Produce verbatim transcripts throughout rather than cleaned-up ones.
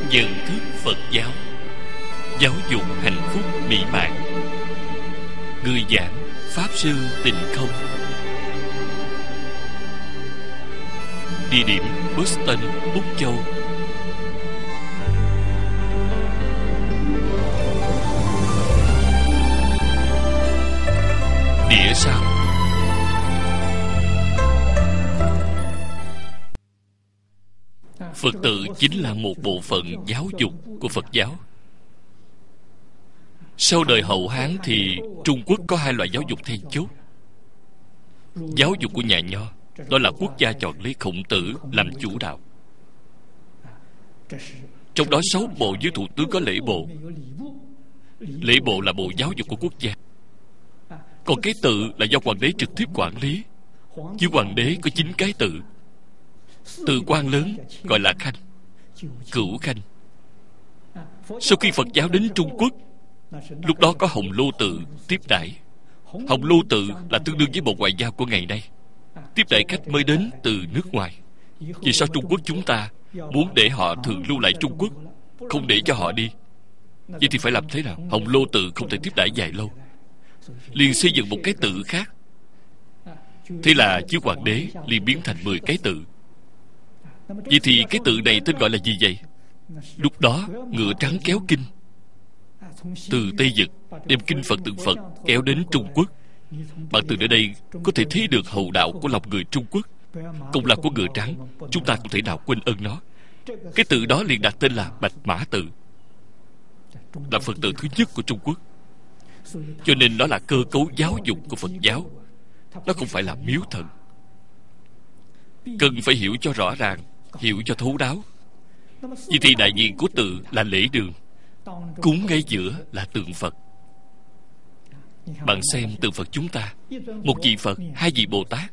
Nhận thức Phật giáo, giáo dục hạnh phúc mỹ mãn. Người giảng Pháp Sư Tịnh Không. Địa điểm Boston, Úc Châu. Đĩa sao? Phật tự chính là một bộ phận giáo dục của Phật giáo. Sau đời Hậu Hán thì Trung Quốc có hai loại giáo dục then chốt. Giáo dục của nhà Nho, đó là quốc gia chọn lấy Khổng Tử làm chủ đạo. Trong đó sáu bộ với thủ tướng có lễ bộ. Lễ bộ là bộ giáo dục của quốc gia. Còn cái tự là do hoàng đế trực tiếp quản lý. Chứ hoàng đế có chín cái tự. Tự quan lớn gọi là khanh, cửu khanh. Sau khi Phật giáo đến Trung Quốc, lúc đó có Hồng Lô tự tiếp đãi. Hồng Lô tự là tương đương với bộ ngoại giao của ngày nay, tiếp đãi khách mới đến từ nước ngoài. Vì sao Trung Quốc chúng ta muốn để họ thường lưu lại Trung Quốc, không để cho họ đi? Vậy thì phải làm thế nào? Hồng Lô tự không thể tiếp đãi dài lâu, liền xây dựng một cái tự khác. Thế là chiếu hoàng đế liền biến thành mười cái tự. Vậy thì cái tự này tên gọi là gì vậy? Lúc đó ngựa trắng kéo kinh từ Tây Vực đem kinh Phật tượng Phật kéo đến Trung Quốc. Bạn từ nơi đây có thể thấy được hậu đạo của lòng người Trung Quốc. Công lao của ngựa trắng chúng ta không thể nào quên ơn nó. Cái tự đó liền đặt tên là Bạch Mã tự, là Phật tự thứ nhất của Trung Quốc. Cho nên nó là cơ cấu giáo dục của Phật giáo. Nó không phải là miếu thần. Cần phải hiểu cho rõ ràng, hiểu cho thấu đáo. Vì thì đại diện của tự là lễ đường, cúng ngay giữa là tượng Phật. Bạn xem tượng Phật chúng ta, một vị Phật, hai vị Bồ Tát.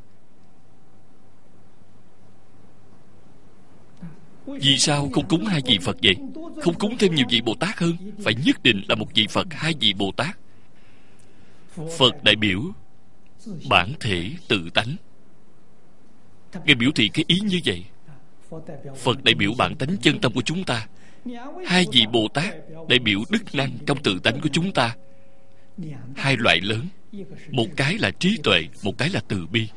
Vì sao không cúng hai vị Phật vậy? Không cúng thêm nhiều vị Bồ Tát hơn? Phải nhất định là một vị Phật, hai vị Bồ Tát. Phật đại biểu bản thể tự tánh. Ngài biểu thị cái ý như vậy. Phật đại biểu bản tánh chân tâm của chúng ta. Hai vị Bồ Tát đại biểu đức năng trong tự tánh của chúng ta. Hai loại lớn, một cái là trí tuệ, một cái là từ bi.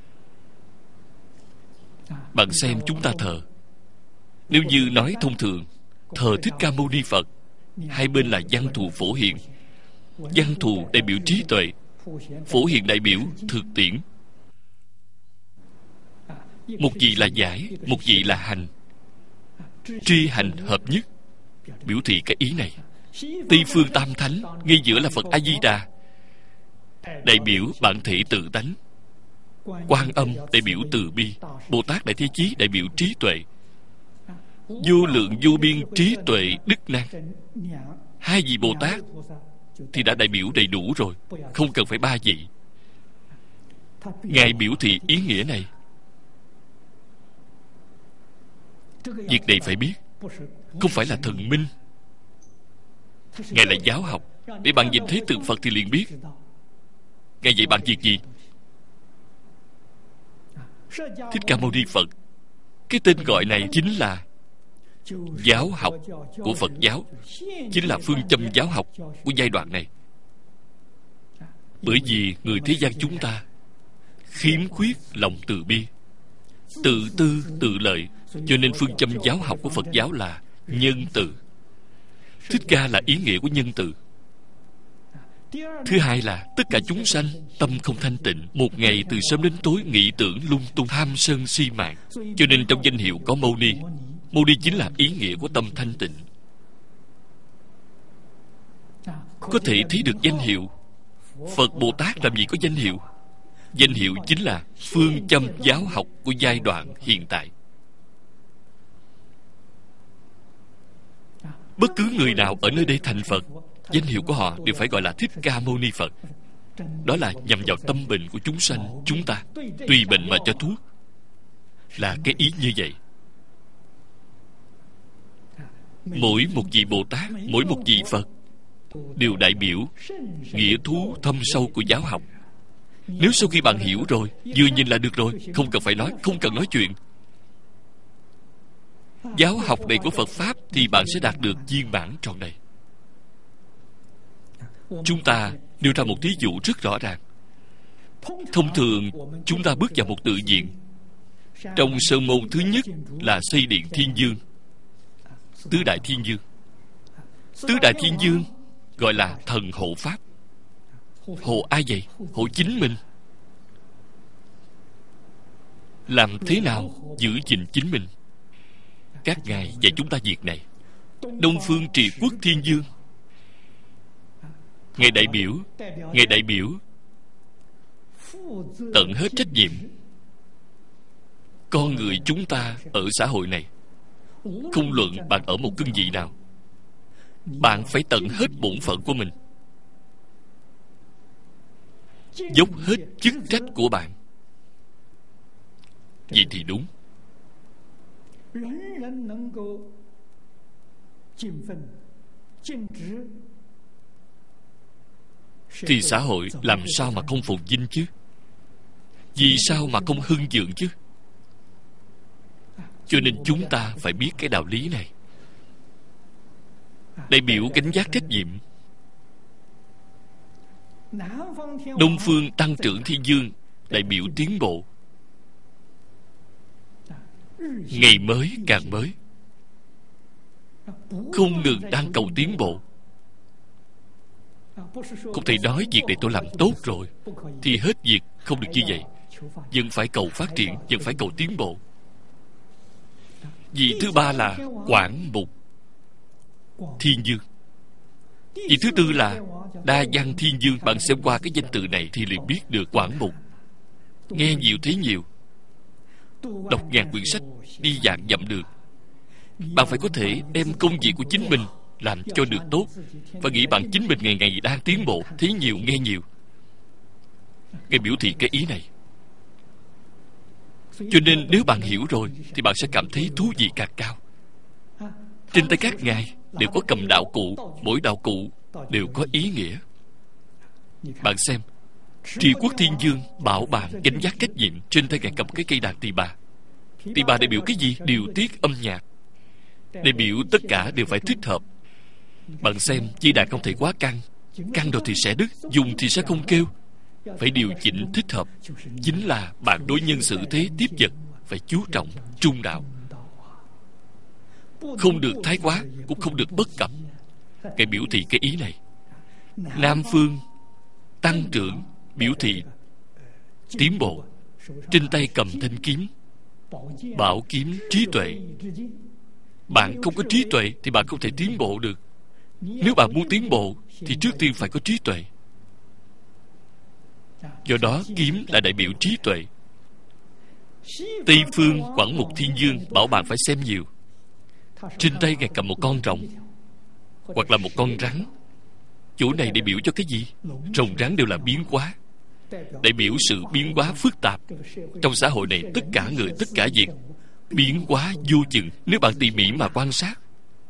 Bạn xem chúng ta thờ, nếu như nói thông thường, thờ Thích Ca Mâu Ni Phật, hai bên là văn thù phổ hiền. Văn thù đại biểu trí tuệ, phổ hiền đại biểu thực tiễn. Một vị là giải, một vị là hành. Tri hành hợp nhất, biểu thị cái ý này. Tây phương tam thánh, ngay giữa là Phật A Di Đà, đại biểu bản thể tự tánh. Quan Âm đại biểu từ bi, Bồ Tát Đại Thế Chí đại biểu trí tuệ. Vô lượng vô biên trí tuệ đức năng. Hai vị Bồ Tát thì đã đại biểu đầy đủ rồi, không cần phải ba vị. Ngài biểu thị ý nghĩa này. Việc này phải biết, không phải là thần minh. Ngài là giáo học, để bạn nhìn thấy tượng Phật thì liền biết. Ngài dạy bạn việc gì? Thích Ca Mâu Ni Phật, cái tên gọi này chính là giáo học của Phật giáo, chính là phương châm giáo học của giai đoạn này. Bởi vì người thế gian chúng ta khiếm khuyết lòng từ bi, tự tư tự lợi, cho nên phương châm giáo học của Phật giáo là nhân từ. Thích Ca là ý nghĩa của nhân từ. Thứ hai là tất cả chúng sanh tâm không thanh tịnh, một ngày từ sớm đến tối nghĩ tưởng lung tung, tham sân si mạng. Cho nên trong danh hiệu có Mâu Ni. Mâu Ni chính là ý nghĩa của tâm thanh tịnh. Có thể thấy được danh hiệu. Phật Bồ Tát làm gì có danh hiệu? Danh hiệu chính là phương châm giáo học của giai đoạn hiện tại. Bất cứ người nào ở nơi đây thành Phật, danh hiệu của họ đều phải gọi là Thích Ca Mâu Ni Phật. Đó là nhằm vào tâm bệnh của chúng sanh chúng ta, tùy bệnh mà cho thuốc, là cái ý như vậy. Mỗi một vị Bồ Tát, mỗi một vị Phật đều đại biểu nghĩa thú thâm sâu của giáo học. Nếu sau khi bạn hiểu rồi, vừa nhìn là được rồi, không cần phải nói, không cần nói chuyện. giáo học này của Phật Pháp thì bạn sẽ đạt được viên mãn trọn đầy. Chúng ta nêu ra một thí dụ rất rõ ràng. Thông thường chúng ta bước vào một tự viện. Trong sơn môn thứ nhất là xây điện Thiên Dương, Tứ Đại Thiên Dương. Tứ Đại Thiên Dương gọi là thần hộ Pháp. Hộ ai vậy? Hộ chính mình. Làm thế nào giữ gìn chính mình? Các ngài dạy chúng ta việc này. Đông Phương Trì Quốc Thiên Dương, ngài đại biểu ngài đại biểu tận hết trách nhiệm. Con người chúng ta ở xã hội này, không luận bạn ở một cương vị nào, bạn phải tận hết bổn phận của mình, dốc hết chức trách của bạn. Vậy thì đúng. Thì xã hội làm sao mà không phồn vinh chứ? Vì sao mà không hưng vượng chứ? Cho nên chúng ta phải biết cái đạo lý này. Đại biểu gánh vác trách nhiệm. Đông Phương Tăng Trưởng Thiên Dương đại biểu tiến bộ. Ngày mới càng mới, không ngừng đang cầu tiến bộ. Không thể nói việc này tôi làm tốt rồi thì hết việc, không được như vậy. Vẫn phải cầu phát triển, vẫn phải cầu tiến bộ. Vị thứ ba là Quảng Mục Thiên Dương. Vị thứ tư là Đa Văn Thiên Dương. Bạn xem qua cái danh từ này thì liền biết được Quảng Mục. Nghe nhiều thấy nhiều, đọc ngàn quyển sách, đi vạn dặm đường. Bạn phải có thể đem công việc của chính mình làm cho được tốt, và nghĩ bạn chính mình ngày ngày đang tiến bộ, thấy nhiều nghe nhiều. Ngài biểu thị cái ý này. Cho nên nếu bạn hiểu rồi thì bạn sẽ cảm thấy thú vị càng cao. Trên tay các ngài đều có cầm đạo cụ, mỗi đạo cụ đều có ý nghĩa. Bạn xem, Trì Quốc Thiên Dương bảo bạn gánh vác trách nhiệm. Trên tay ngài cầm cái cây đàn tỳ bà. Tỳ bà đại biểu cái gì? Điều tiết âm nhạc. Đại biểu tất cả đều phải thích hợp. Bạn xem, dây đàn không thể quá căng, căng rồi thì sẽ đứt, dùng thì sẽ không kêu. Phải điều chỉnh thích hợp. Chính là bạn đối nhân xử thế tiếp vật phải chú trọng trung đạo. Không được thái quá, cũng không được bất cập. Cái biểu thị cái ý này. Nam Phương Tăng Trưởng biểu thị tiến bộ. Trên tay cầm thanh kiếm, bảo kiếm trí tuệ. Bạn không có trí tuệ thì bạn không thể tiến bộ được. Nếu bạn muốn tiến bộ thì trước tiên phải có trí tuệ. Do đó kiếm là đại biểu trí tuệ. Tây Phương Quảng Mục Thiên Dương bảo bạn phải xem nhiều. Trên tay ngài cầm một con rồng hoặc là một con rắn. Chỗ này đại biểu cho cái gì? Rồng rắn đều là biến hóa, đại biểu sự biến hóa phức tạp. Trong xã hội này, tất cả người, tất cả việc biến hóa vô chừng. Nếu bạn tỉ mỉ mà quan sát,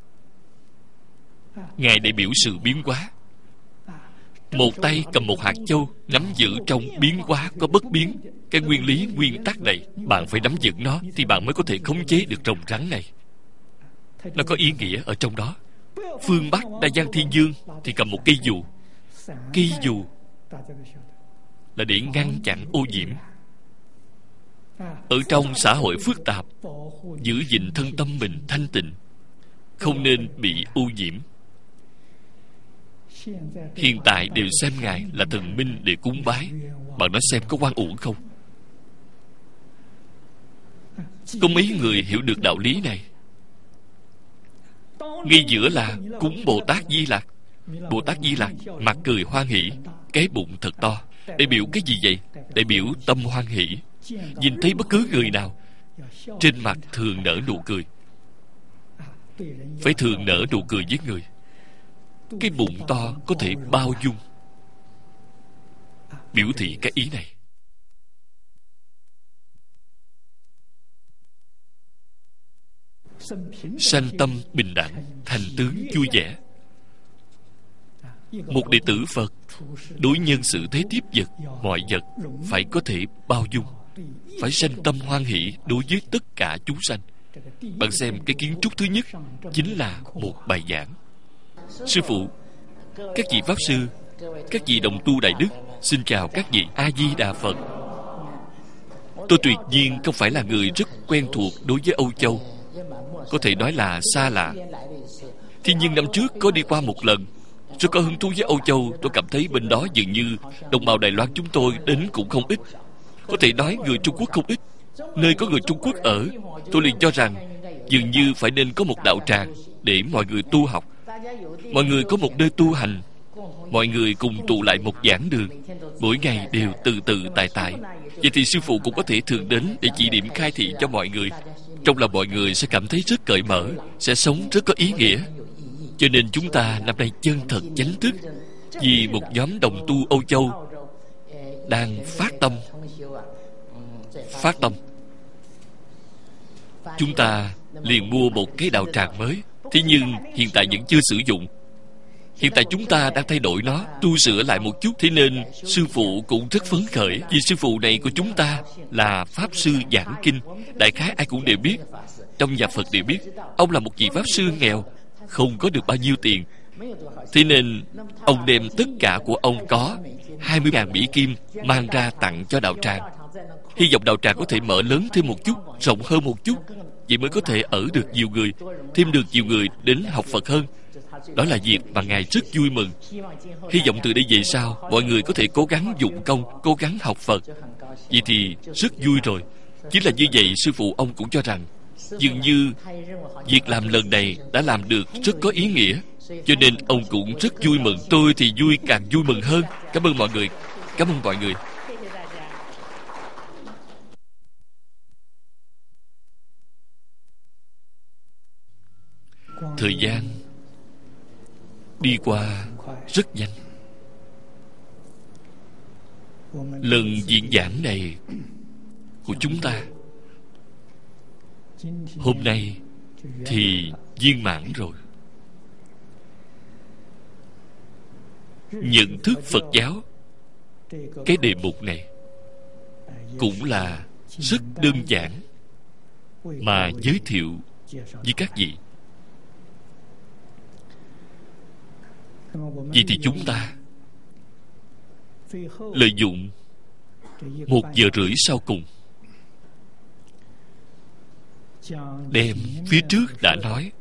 ngài đại biểu sự biến hóa. Một tay cầm một hạt châu, nắm giữ trong biến hóa có bất biến. Cái nguyên lý, nguyên tắc này, bạn phải nắm giữ nó thì bạn mới có thể khống chế được rồng rắn này. Nó có ý nghĩa ở trong đó. Phương Bắc Đa Văn Thiên Dương thì cầm một cây dù. Cây dù là để ngăn chặn ô nhiễm. Ở trong xã hội phức tạp, giữ gìn thân tâm mình thanh tịnh, không nên bị ô nhiễm. Hiện tại đều xem ngài là thần minh để cúng bái. Bạn nói xem có oan uổng không? Có mấy người hiểu được đạo lý này? Ngay giữa là cúng Bồ Tát Di Lặc. Bồ Tát Di Lặc mặt cười hoan hỷ, cái bụng thật to. Đại biểu cái gì vậy? Đại biểu tâm hoan hỷ. Nhìn thấy bất cứ người nào, trên mặt thường nở nụ cười. Phải thường nở nụ cười với người. Cái bụng to có thể bao dung, biểu thị cái ý này. Sanh tâm bình đẳng, thành tướng vui vẻ. Một đệ tử Phật đối nhân xử thế tiếp vật, mọi vật phải có thể bao dung, phải sanh tâm hoan hỷ đối với tất cả chúng sanh. Bạn xem cái kiến trúc thứ nhất chính là một bài giảng. Sư phụ, các vị Pháp Sư, các vị đồng tu đại đức, xin chào các vị A-di-đà Phật. Tôi tuyệt nhiên không phải là người rất quen thuộc đối với Âu Châu, có thể nói là xa lạ. Thế nhưng năm trước có đi qua một lần, rất có hứng thú với Âu Châu. Tôi cảm thấy bên đó dường như đồng bào Đài Loan chúng tôi đến cũng không ít, có thể nói người Trung Quốc không ít. Nơi có người Trung Quốc ở, tôi liền cho rằng dường như phải nên có một đạo tràng để mọi người tu học, mọi người có một nơi tu hành, mọi người cùng tụ lại một giảng đường, mỗi ngày đều từ từ tại tại. Vậy thì sư phụ cũng có thể thường đến để chỉ điểm khai thị cho mọi người. Trong lòng mọi người sẽ cảm thấy rất cởi mở, sẽ sống rất có ý nghĩa. Cho nên chúng ta năm nay chân thật chánh thức, vì một nhóm đồng tu Âu Châu đang phát tâm phát tâm chúng ta liền mua một cái đạo tràng mới. Thế nhưng hiện tại vẫn chưa sử dụng. Hiện tại chúng ta đang thay đổi nó, tu sửa lại một chút. Thế nên sư phụ cũng rất phấn khởi, vì sư phụ này của chúng ta là Pháp Sư giảng kinh. Đại khái ai cũng đều biết, trong nhà Phật đều biết, ông là một vị Pháp Sư nghèo, không có được bao nhiêu tiền. Thế nên ông đem tất cả của ông có hai mươi ngàn Mỹ Kim mang ra tặng cho đạo tràng. Hy vọng đạo tràng có thể mở lớn thêm một chút, rộng hơn một chút, vậy mới có thể ở được nhiều người, thêm được nhiều người đến học Phật hơn. Đó là việc mà Ngài rất vui mừng. Hy vọng từ đây về sau mọi người có thể cố gắng dụng công, cố gắng học Phật. Vậy thì rất vui rồi. Chính là như vậy, sư phụ ông cũng cho rằng dường như việc làm lần này đã làm được rất có ý nghĩa, cho nên ông cũng rất vui mừng. Tôi thì vui càng vui mừng hơn. Cảm ơn mọi người. Cảm ơn mọi người. Thời gian đi qua rất nhanh. Lần diễn giảng này của chúng ta hôm nay thì viên mãn rồi. Nhận thức Phật giáo, cái đề mục này cũng là rất đơn giản mà giới thiệu với các vị. Vậy thì chúng ta lợi dụng một giờ rưỡi sau cùng, đem phía trước đã nói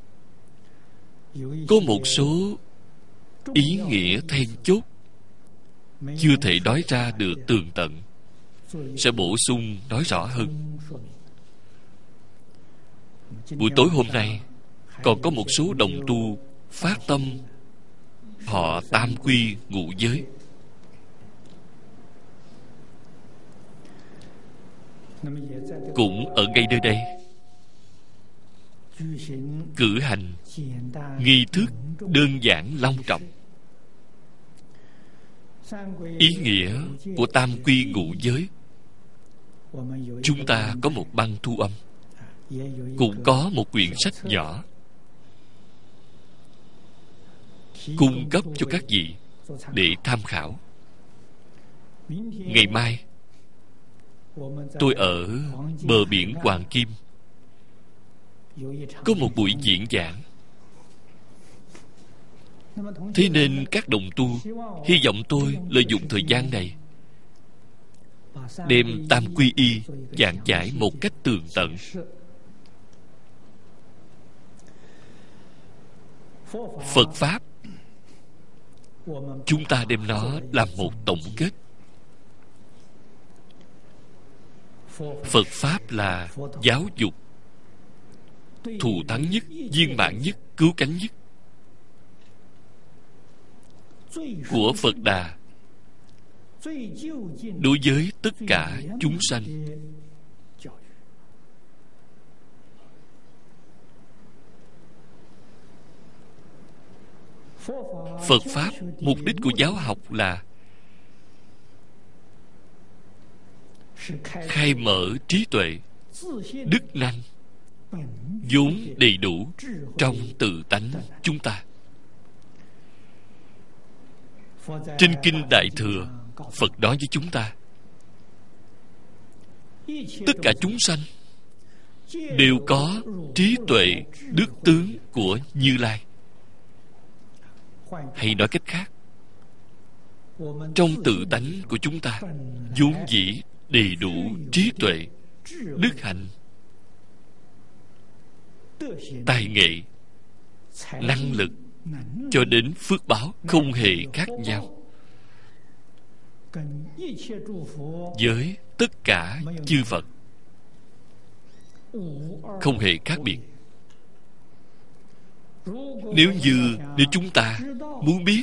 có một số ý nghĩa then chốt chưa thể nói ra được tường tận, sẽ bổ sung nói rõ hơn. Buổi tối hôm nay còn có một số đồng tu phát tâm họ tam quy ngũ giới. Cũng ở ngay nơi đây cử hành nghi thức đơn giản long trọng. Ý nghĩa của tam quy ngũ giới, chúng ta có một băng thu âm, cũng có một quyển sách nhỏ cung cấp cho các vị để tham khảo. Ngày mai tôi ở bờ biển Hoàng Kim có một buổi diễn giảng. Thế nên các đồng tu hy vọng tôi lợi dụng thời gian này đem tam quy y giảng giải một cách tường tận. Phật Pháp chúng ta đem nó làm một tổng kết. Phật Pháp là giáo dục thù thắng nhất, viên mãn nhất, cứu cánh nhất của Phật Đà đối với tất cả chúng sanh. Phật Pháp, mục đích của giáo học là khai mở trí tuệ, đức năng vốn đầy đủ trong tự tánh chúng ta. Trên Kinh Đại Thừa, Phật nói với chúng ta, tất cả chúng sanh đều có trí tuệ đức tướng của Như Lai. Hay nói cách khác, trong tự tánh của chúng ta vốn dĩ đầy đủ trí tuệ, đức hạnh, tài nghệ, năng lực, cho đến phước báo không hề khác nhau với tất cả chư Phật, không hề khác biệt. Nếu như nếu chúng ta muốn biết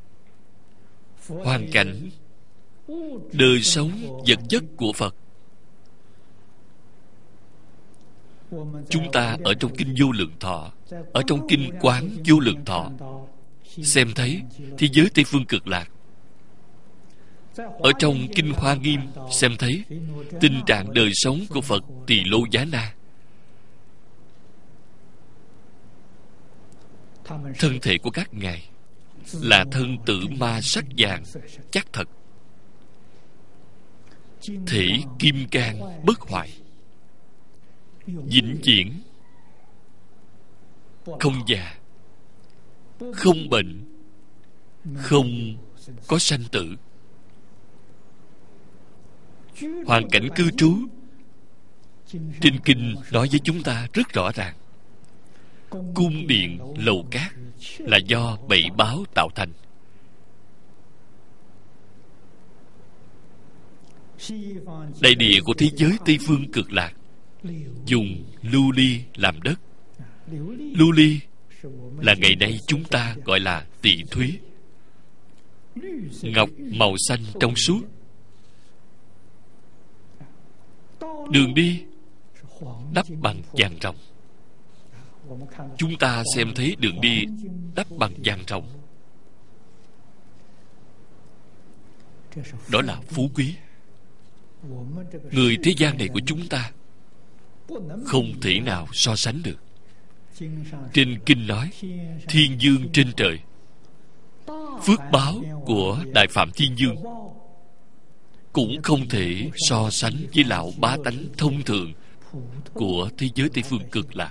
hoàn cảnh đời sống vật chất của Phật, chúng ta ở trong kinh Vô Lượng Thọ, ở trong kinh Quán Vô Lượng Thọ xem thấy thế giới Tây Phương Cực Lạc, ở trong kinh Hoa Nghiêm xem thấy tình trạng đời sống của Phật Tỳ Lô Giá Na. Thân thể của các ngài là thân tử ma sắc vàng chắc thật, thể kim cang bất hoại, vĩnh viễn không già, không bệnh, không có sanh tử. Hoàn cảnh cư trú trên kinh nói với chúng ta rất rõ ràng. Cung điện lầu cát là do bảy báo tạo thành. Đại địa của thế giới Tây Phương Cực Lạc dùng lưu ly làm đất. Lưu ly là ngày nay chúng ta gọi là tị thúy, ngọc màu xanh trong suốt. Đường đi đắp bằng vàng ròng. Chúng ta xem thấy đường đi đắp bằng vàng ròng, đó là phú quý. Người thế gian này của chúng ta không thể nào so sánh được. Trên kinh nói thiên dương trên trời, phước báo của Đại Phạm Thiên Dương cũng không thể so sánh với lão bá tánh thông thường của thế giới Tây Phương Cực Lạc.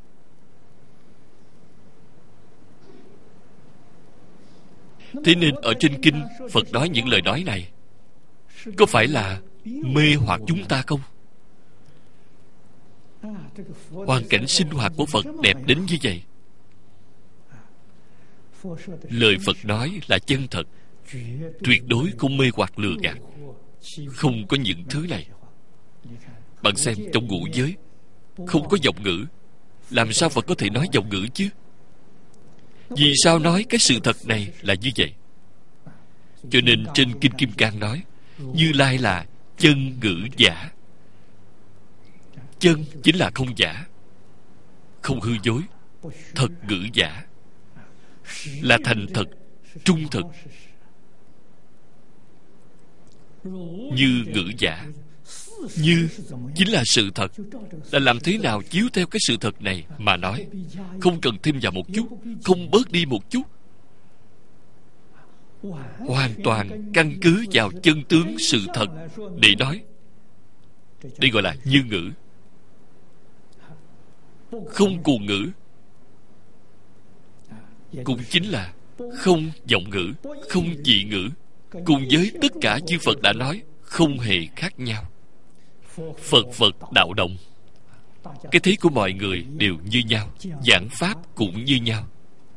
Thế nên ở trên kinh Phật nói những lời nói này có phải là mê hoặc chúng ta không? Hoàn cảnh sinh hoạt của Phật đẹp đến như vậy. Lời Phật nói là chân thật, tuyệt đối không mê hoặc lừa gạt, không có những thứ này. Bạn xem trong ngũ giới không có vọng ngữ, làm sao Phật có thể nói vọng ngữ chứ? Vì sao nói cái sự thật này là như vậy? Cho nên trên kinh Kim Cang nói Như Lai là chân ngữ giả. Chân chính là không giả, không hư dối. Thật ngữ giả là thành thật, trung thực. Như ngữ giả, như chính là sự thật, là làm thế nào chiếu theo cái sự thật này mà nói, không cần thêm vào một chút, không bớt đi một chút, hoàn toàn căn cứ vào chân tướng sự thật để nói. Đây gọi là như ngữ, không cuồng ngữ, cũng chính là không vọng ngữ, không dị ngữ. Cùng với tất cả chư Phật đã nói không hề khác nhau. Phật Phật đạo động, cái thế của mọi người đều như nhau, giảng pháp cũng như nhau.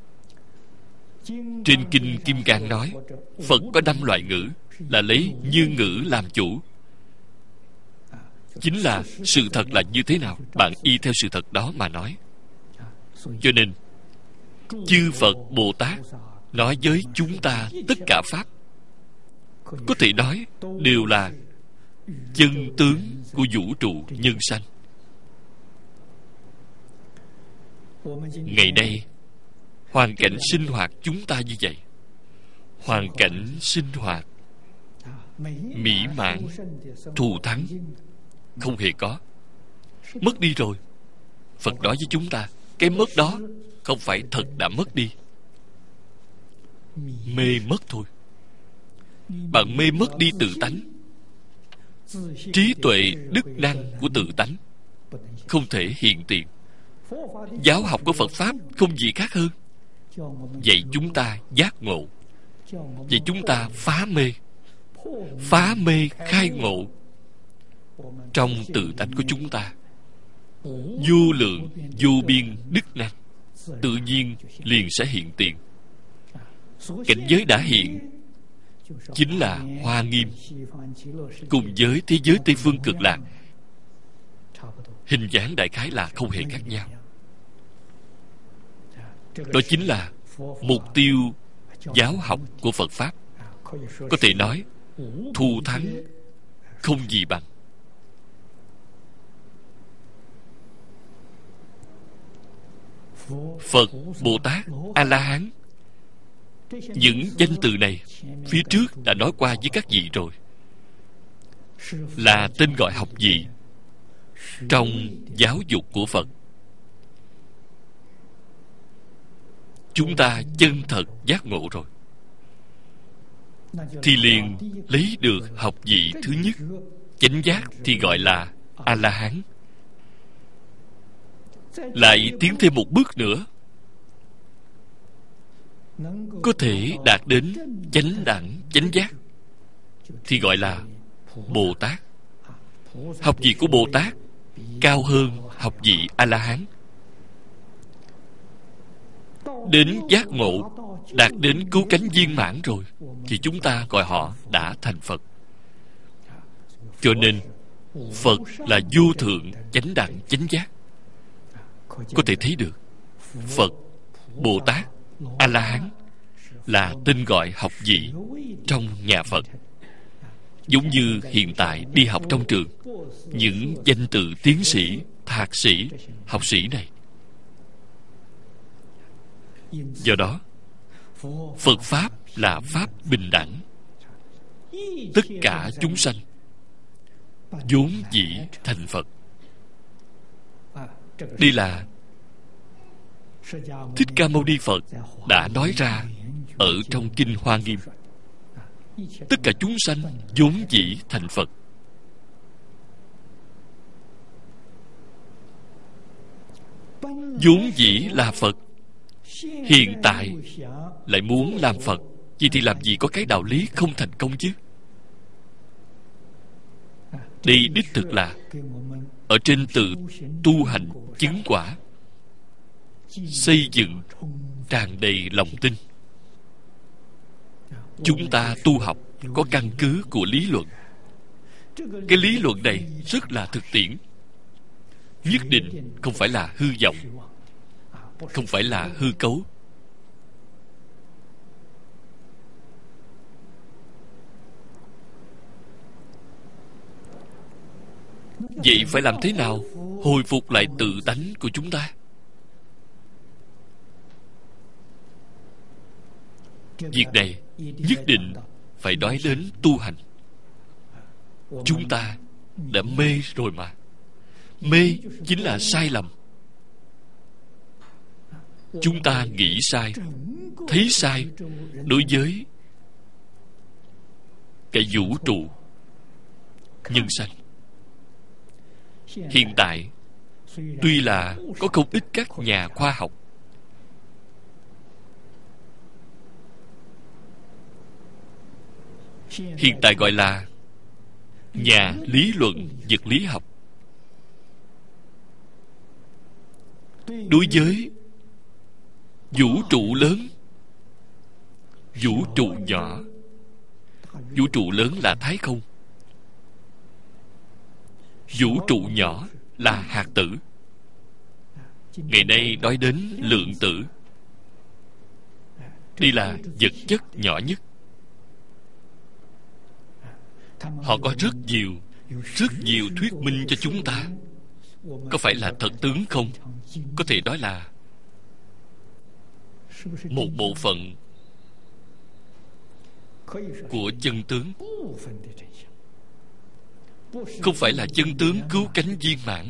Trên kinh Kim Cang nói Phật có năm loại ngữ, là lấy như ngữ làm chủ. Chính là sự thật là như thế nào, bạn y theo sự thật đó mà nói. Cho nên chư Phật Bồ Tát nói với chúng ta tất cả pháp, có thể nói đều là chân tướng của vũ trụ nhân sanh. Ngày nay hoàn cảnh sinh hoạt chúng ta như vậy, hoàn cảnh sinh hoạt mỹ mãn thù thắng không hề có. Mất đi rồi. Phật nói với chúng ta cái mất đó không phải thật đã mất đi, mê mất thôi. Bạn mê mất đi tự tánh, trí tuệ đức năng của tự tánh. không thể hiện tiền. Giáo học của Phật Pháp không gì khác hơn dạy chúng ta giác ngộ, dạy chúng ta phá mê, phá mê khai ngộ. Trong tự tánh của chúng ta vô lượng vô biên đức năng, tự nhiên liền sẽ hiện tiền. Cảnh giới đã hiện chính là Hoa Nghiêm, cùng với thế giới Tây Phương Cực Lạc, hình dáng đại khái là không hề khác nhau. Đó chính là mục tiêu giáo học của Phật Pháp. Có thể nói thù thắng không gì bằng. Phật, Bồ Tát, A-la-hán, những danh từ này phía trước đã nói qua với các vị rồi, là tên gọi học vị trong giáo dục của Phật. Chúng ta chân thật giác ngộ rồi thì liền lấy được học vị thứ nhất. Chánh giác thì gọi là A-la-hán. Lại tiến thêm một bước nữa, có thể đạt đến chánh đẳng chánh giác thì gọi là Bồ Tát. Học vị của Bồ Tát cao hơn học vị A-la-hán. Đến giác ngộ, đạt đến cứu cánh viên mãn rồi thì chúng ta gọi họ đã thành Phật. Cho nên Phật là vô thượng chánh đẳng chánh giác. Có thể thấy được Phật, Bồ Tát, A-la-hán là tên gọi học vị trong nhà Phật. Giống như hiện tại đi học trong trường, những danh từ tiến sĩ, thạc sĩ, học sĩ này. Do đó Phật Pháp là Pháp bình đẳng. Tất cả chúng sanh vốn dĩ thành Phật. Đây là Thích Ca Mâu Ni Phật đã nói ra ở trong Kinh Hoa Nghiêm. Tất cả chúng sanh vốn dĩ thành Phật. Vốn dĩ là Phật, hiện tại lại muốn làm Phật. Vậy thì làm gì có cái đạo lý không thành công chứ? Đây đích thực là ở trên tự tu hành chứng quả, xây dựng tràn đầy lòng tin. Chúng ta tu học có căn cứ của lý luận. Cái lý luận này rất là thực tiễn, nhất định không phải là hư vọng, không phải là hư cấu. Vậy phải làm thế nào hồi phục lại tự tánh của chúng ta? Việc này nhất định phải nói đến tu hành. Chúng ta đã mê rồi mà. Mê chính là sai lầm. Chúng ta nghĩ sai, thấy sai đối với cái vũ trụ nhân sanh. Hiện tại tuy là có không ít các nhà khoa học hiện tại gọi là nhà lý luận vật lý học, đối với vũ trụ lớn, vũ trụ nhỏ. Vũ trụ lớn là thái không, vũ trụ nhỏ là hạt tử. Ngày nay nói đến lượng tử. Đây là vật chất nhỏ nhất. Họ có rất nhiều Rất nhiều thuyết minh cho chúng ta. Có phải là thật tướng không? Có thể nói là một bộ phận của chân tướng, không phải là chân tướng cứu cánh viên mãn.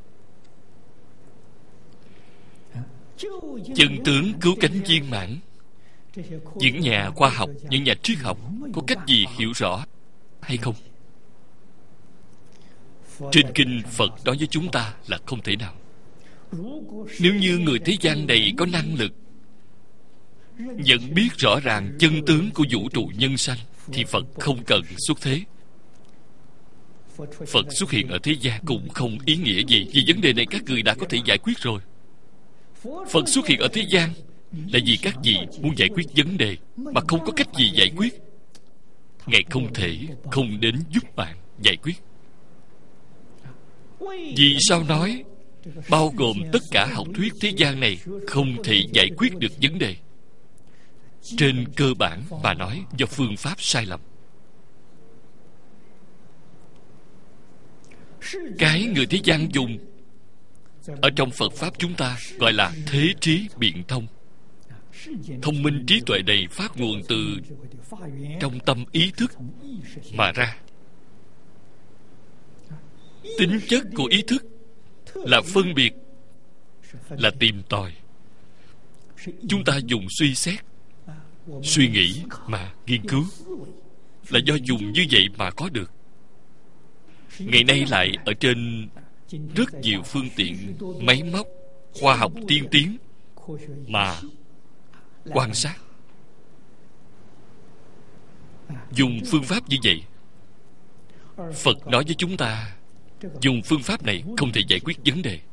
Chân tướng cứu cánh viên mãn, những nhà khoa học, những nhà triết học có cách gì hiểu rõ hay không? Trên kinh Phật nói với chúng ta là không thể nào. Nếu như người thế gian này có năng lực nhận biết rõ ràng chân tướng của vũ trụ nhân sanh, thì Phật không cần xuất thế. Phật xuất hiện ở thế gian cũng không ý nghĩa gì, vì vấn đề này các người đã có thể giải quyết rồi. Phật xuất hiện ở thế gian là vì các vị muốn giải quyết vấn đề mà không có cách gì giải quyết, Ngài không thể không đến giúp bạn giải quyết. Vì sao nói bao gồm tất cả học thuyết thế gian này không thể giải quyết được vấn đề? Trên cơ bản mà nói, do phương pháp sai lầm. Cái người thế gian dùng ở trong Phật Pháp chúng ta gọi là thế trí biện thông. Thông minh trí tuệ này phát nguồn từ trong tâm ý thức mà ra. Tính chất của ý thức là phân biệt, là tìm tòi. Chúng ta dùng suy xét, suy nghĩ mà nghiên cứu, là do dùng như vậy mà có được. Ngày nay lại ở trên rất nhiều phương tiện máy móc khoa học tiên tiến mà quan sát. Dùng phương pháp như vậy, Phật nói với chúng ta dùng phương pháp này không thể giải quyết vấn đề.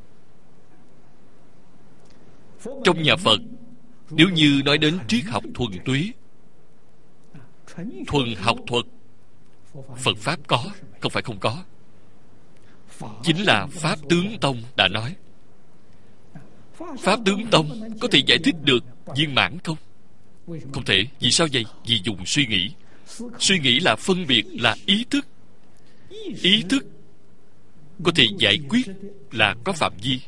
Trong nhà Phật, nếu như nói đến triết học thuần túy, thuần học thuật, Phật Pháp có, không phải không có. Chính là Pháp Tướng Tông đã nói. Pháp Tướng Tông có thể giải thích được viên mãn không? Không thể. Vì sao vậy? Vì dùng suy nghĩ. Suy nghĩ là phân biệt, là ý thức. Ý thức có thể giải quyết là có phạm vi.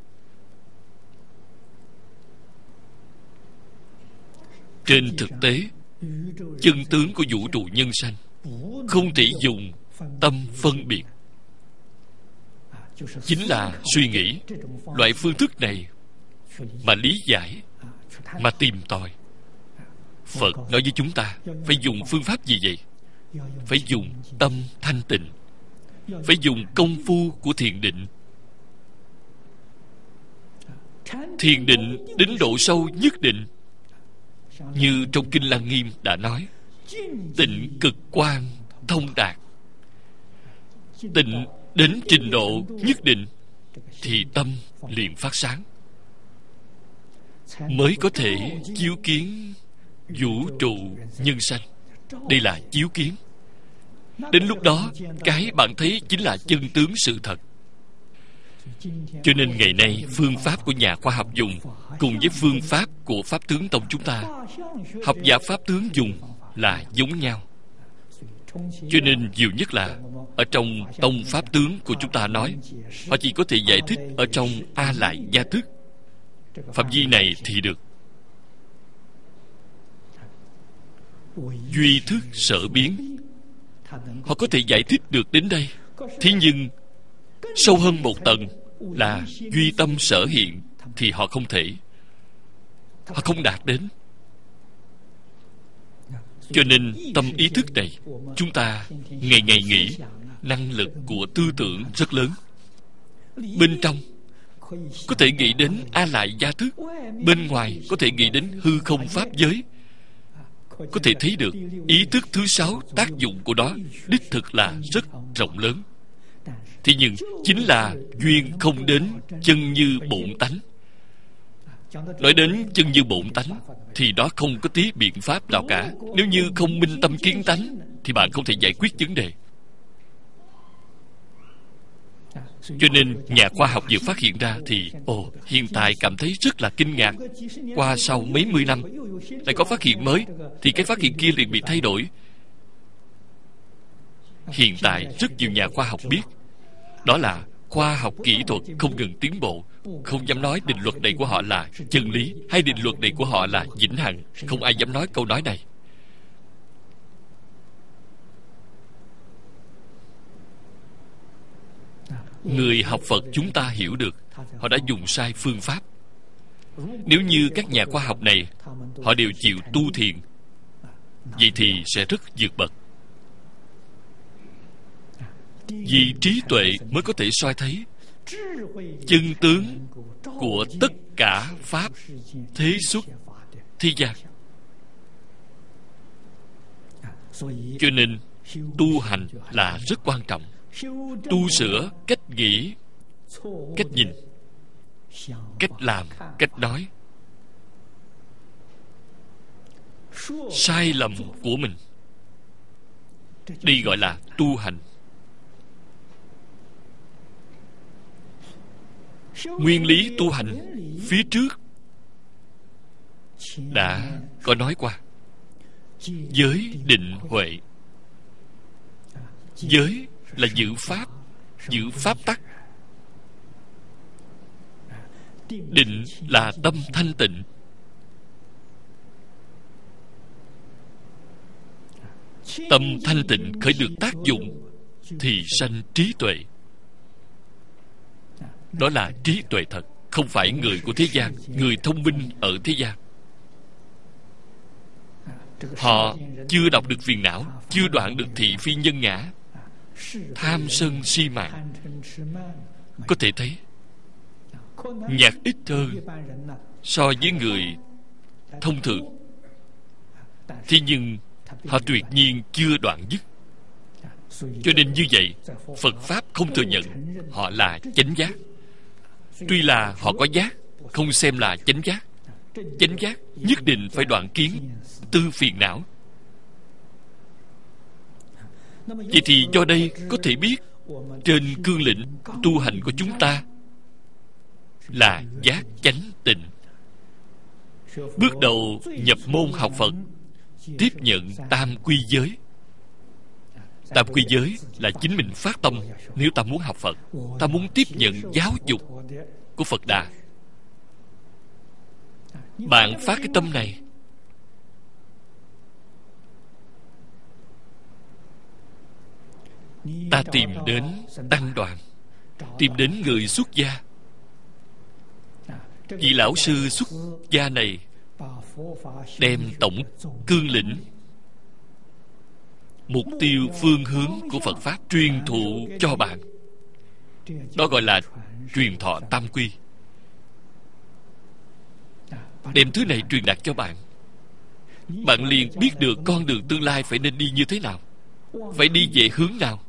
Trên thực tế, chân tướng của vũ trụ nhân sanh không thể dùng tâm phân biệt, chính là suy nghĩ. Loại phương thức này mà lý giải, mà tìm tòi. Phật nói với chúng ta phải dùng phương pháp gì vậy? Phải dùng tâm thanh tịnh, phải dùng công phu của thiền định. Thiền định đến độ sâu nhất định, như trong Kinh Lăng Nghiêm đã nói, tịnh cực quan thông đạt. Tịnh đến trình độ nhất định thì tâm liền phát sáng, mới có thể chiếu kiến vũ trụ nhân sanh. Đây là chiếu kiến. Đến lúc đó, cái bạn thấy chính là chân tướng sự thật. Cho nên ngày nay, phương pháp của nhà khoa học dùng cùng với phương pháp của Pháp Tướng Tông chúng ta, học giả Pháp Tướng dùng là giống nhau. Cho nên nhiều nhất là ở trong tông Pháp Tướng của chúng ta nói, họ chỉ có thể giải thích ở trong A Lại Gia Thức. Phạm vi này thì được. Duy thức sở biến, họ có thể giải thích được đến đây. Thế nhưng sâu hơn một tầng là duy tâm sở hiện thì họ không thể, họ không đạt đến. Cho nên tâm ý thức này, chúng ta ngày ngày nghĩ, năng lực của tư tưởng rất lớn. Bên trong có thể nghĩ đến A Lại Gia Thức, bên ngoài có thể nghĩ đến hư không pháp giới. Có thể thấy được ý thức thứ sáu tác dụng của nó đích thực là rất rộng lớn. Thế nhưng chính là duyên không đến chân như bổn tánh. Nói đến chân như bổn tánh thì đó không có tí biện pháp nào cả. Nếu như không minh tâm kiến tánh thì bạn không thể giải quyết vấn đề. Cho nên nhà khoa học vừa phát hiện ra thì ồ, hiện tại cảm thấy rất là kinh ngạc. Qua sau mấy mươi năm lại có phát hiện mới, thì cái phát hiện kia liền bị thay đổi. Hiện tại rất nhiều nhà khoa học biết, đó là khoa học kỹ thuật không ngừng tiến bộ. Không dám nói định luật này của họ là chân lý, hay định luật này của họ là vĩnh hằng. Không ai dám nói câu nói này. Người học Phật chúng ta hiểu được, họ đã dùng sai phương pháp. Nếu như các nhà khoa học này họ đều chịu tu thiền, vậy thì sẽ rất vượt bậc. Vì trí tuệ mới có thể soi thấy chân tướng của tất cả pháp thế xuất thế gian. Cho nên tu hành là rất quan trọng. Tu sửa cách nghĩ, cách nhìn, cách làm, cách nói. Sai lầm của mình, đây gọi là tu hành. Nguyên lý tu hành phía trước đã có nói qua. Giới định huệ. Giới là giữ pháp, giữ pháp tắc. Định là tâm thanh tịnh. Tâm thanh tịnh khởi được tác dụng thì sanh trí tuệ. Đó là trí tuệ thật, không phải người của thế gian, người thông minh ở thế gian. Họ chưa đọc được phiền não, chưa đoạn được thị phi nhân ngã, tham sân si mạng. Có thể thấy nhạc ít hơn so với người thông thường. Thế nhưng họ tuyệt nhiên chưa đoạn dứt. Cho nên như vậy, Phật Pháp không thừa nhận họ là chánh giác. Tuy là họ có giác, không xem là chánh giác. Chánh giác nhất định phải đoạn kiến tư phiền não. Vậy thì do đây có thể biết trên cương lĩnh tu hành của chúng ta là giác chánh tịnh. Bước đầu nhập môn học Phật, tiếp nhận tam quy giới. Tam quy giới là chính mình phát tâm. Nếu ta muốn học Phật, ta muốn tiếp nhận giáo dục của Phật Đà, bạn phát cái tâm này, ta tìm đến tăng đoàn, tìm đến người xuất gia. Vị lão sư xuất gia này đem tổng cương lĩnh, mục tiêu phương hướng của Phật Pháp truyền thụ cho bạn. Đó gọi là truyền thọ tam quy. Đem thứ này truyền đạt cho bạn, bạn liền biết được con đường tương lai phải nên đi như thế nào, phải đi về hướng nào.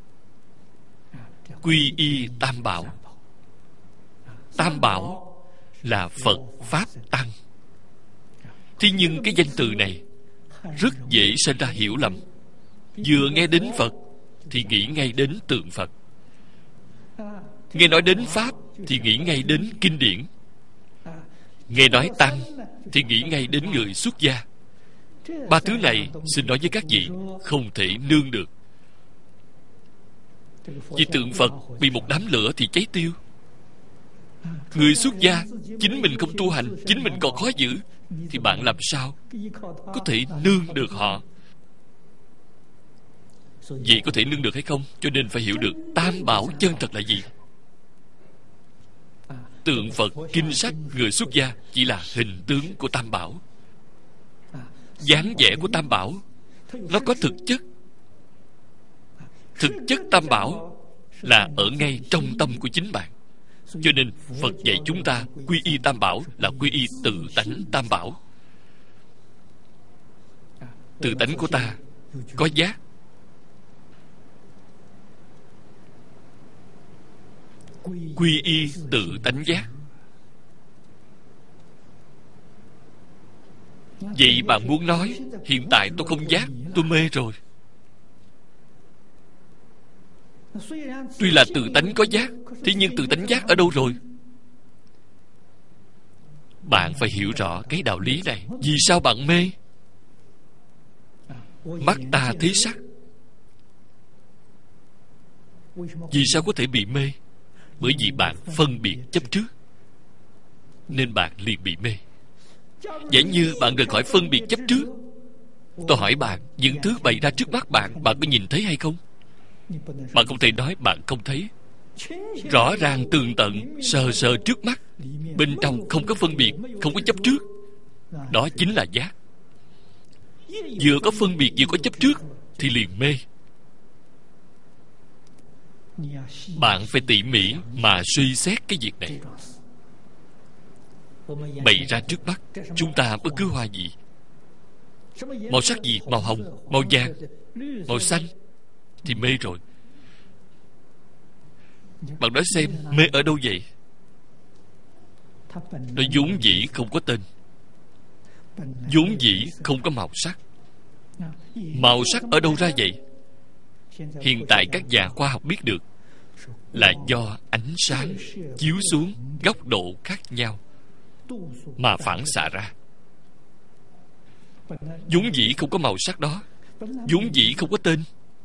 Quy y tam bảo. Tam bảo là Phật Pháp Tăng. Thế nhưng cái danh từ này rất dễ sinh ra hiểu lầm. Vừa nghe đến Phật thì nghĩ ngay đến tượng Phật, nghe nói đến Pháp thì nghĩ ngay đến kinh điển, nghe nói Tăng thì nghĩ ngay đến người xuất gia. Ba thứ này xin nói với các vị không thể nương được. Vì tượng Phật bị một đám lửa thì cháy tiêu. Người xuất gia chính mình không tu hành, chính mình còn khó giữ, thì bạn làm sao có thể nương được họ? Vậy có thể nương được hay không? Cho nên phải hiểu được tam bảo chân thật là gì. Tượng Phật, kinh sách, người xuất gia chỉ là hình tướng của tam bảo. Dáng vẻ của tam bảo nó có thực chất. Thực chất tam bảo là ở ngay trong tâm của chính bạn. Cho nên Phật dạy chúng ta quy y tam bảo là quy y tự tánh tam bảo. Tự tánh của ta có giác, quy y tự tánh giác. Vậy bạn muốn nói hiện tại tôi không giác, tôi mê rồi. Tuy là tự tánh có giác, thế nhưng tự tánh giác ở đâu rồi? Bạn phải hiểu rõ cái đạo lý này. Vì sao bạn mê? Mắt ta thấy sắc. Vì sao có thể bị mê? Bởi vì bạn phân biệt chấp trước, nên bạn liền bị mê. Giả như bạn rời khỏi phân biệt chấp trước, tôi hỏi bạn, những thứ bày ra trước mắt bạn, bạn có nhìn thấy hay không? Bạn không thể nói bạn không thấy. Rõ ràng tường tận, sờ sờ trước mắt, bên trong không có phân biệt, không có chấp trước. Đó chính là giác. Vừa có phân biệt vừa có chấp trước thì liền mê. Bạn phải tỉ mỉ mà suy xét cái việc này. Bày ra trước mắt chúng ta bất cứ hoa gì, màu sắc gì, màu hồng, màu vàng, màu xanh, thì mê rồi. Bạn nói xem, mê ở đâu vậy? Nó vốn dĩ không có tên, vốn dĩ không có màu sắc. Màu sắc ở đâu ra vậy? Hiện tại các nhà khoa học biết được là do ánh sáng chiếu xuống góc độ khác nhau mà phản xạ ra. Vốn dĩ không có màu sắc đó, vốn dĩ không có tên.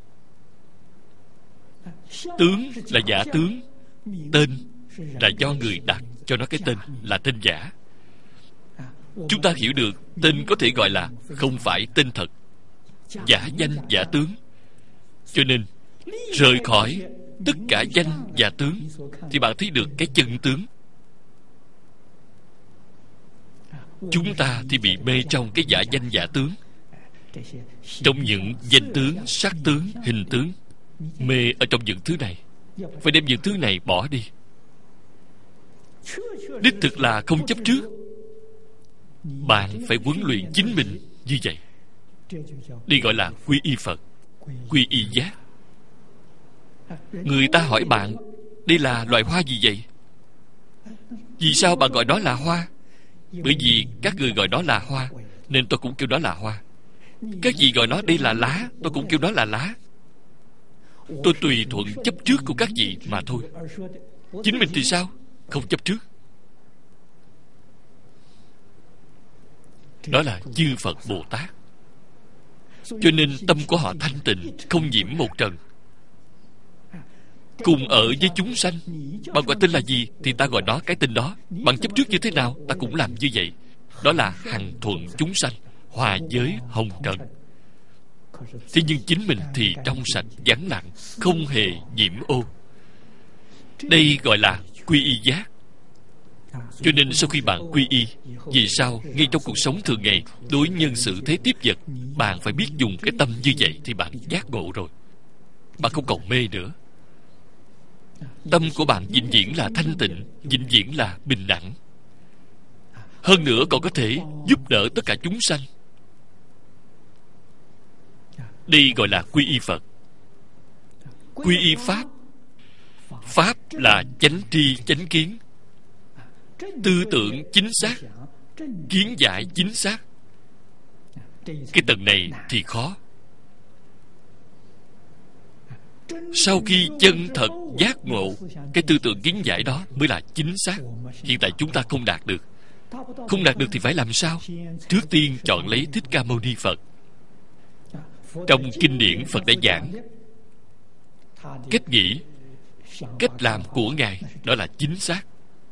Tướng là giả tướng, tên là do người đặt cho nó cái tên là tên giả. Chúng ta hiểu được tên có thể gọi là không phải tên thật, giả danh giả tướng. Cho nên rời khỏi tất cả danh và tướng thì bạn thấy được cái chân tướng. Chúng ta thì bị mê trong cái giả danh giả tướng, trong những danh tướng, sắc tướng, hình tướng. Mê ở trong những thứ này, phải đem những thứ này bỏ đi. Đích thực là không chấp trước. Bạn phải huấn luyện chính mình như vậy. Đây gọi là quy y Phật, quy y giác. Người ta hỏi bạn, đây là loài hoa gì vậy? Vì sao bạn gọi đó là hoa? Bởi vì các người gọi đó là hoa, nên tôi cũng kêu đó là hoa. Các vị gọi nó đây là lá, tôi cũng kêu đó là lá. Tôi tùy thuận chấp trước của các vị mà thôi. Chính mình thì sao? Không chấp trước. Đó là chư Phật Bồ Tát. Cho nên tâm của họ thanh tịnh, không nhiễm một trần. Cùng ở với chúng sanh. Bạn gọi tên là gì thì ta gọi nó cái tên đó. Bạn chấp trước như thế nào ta cũng làm như vậy. Đó là hằng thuận chúng sanh, hòa giới hồng trần. Thế nhưng chính mình thì trong sạch vắng lặng, không hề nhiễm ô. Đây gọi là quy y giác. Cho nên sau khi bạn quy y, vì sao ngay trong cuộc sống thường ngày, đối nhân xử thế tiếp vật, bạn phải biết dùng cái tâm như vậy thì bạn giác ngộ rồi. Bạn không còn mê nữa. Tâm của bạn vĩnh viễn là thanh tịnh, vĩnh viễn là bình đẳng. Hơn nữa còn có thể giúp đỡ tất cả chúng sanh. Đây gọi là quy y Phật. Quy y Pháp. Pháp là chánh tri chánh kiến, tư tưởng chính xác, kiến giải chính xác. Cái tầng này thì khó. Sau khi chân thật giác ngộ, cái tư tưởng kiến giải đó mới là chính xác. Hiện tại chúng ta không đạt được. Không đạt được thì phải làm sao? Trước tiên chọn lấy Thích Ca Mâu Ni Phật. Trong kinh điển Phật đã giảng cách nghĩ, cách làm của Ngài, đó là chính xác.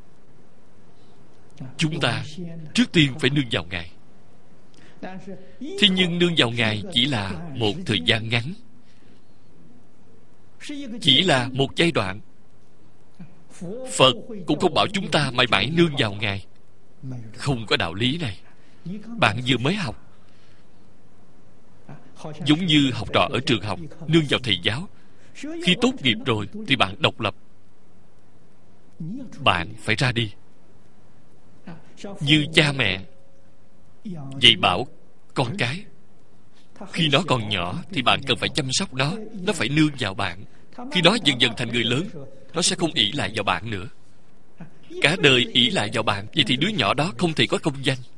Chúng ta trước tiên phải nương vào Ngài. Thế nhưng nương vào Ngài chỉ là một thời gian ngắn, chỉ là một giai đoạn. Phật cũng không bảo chúng ta mãi mãi nương vào Ngài. Không có đạo lý này. Bạn vừa mới học, giống như học trò ở trường học nương vào thầy giáo. Khi tốt nghiệp rồi thì bạn độc lập. Bạn phải ra đi. Như cha mẹ dạy bảo con cái, khi nó còn nhỏ thì bạn cần phải chăm sóc nó. Nó phải nương vào bạn. Khi nó dần dần thành người lớn, nó sẽ không ỷ lại vào bạn nữa. Cả đời ỷ lại vào bạn, vậy thì đứa nhỏ đó không thể có công danh.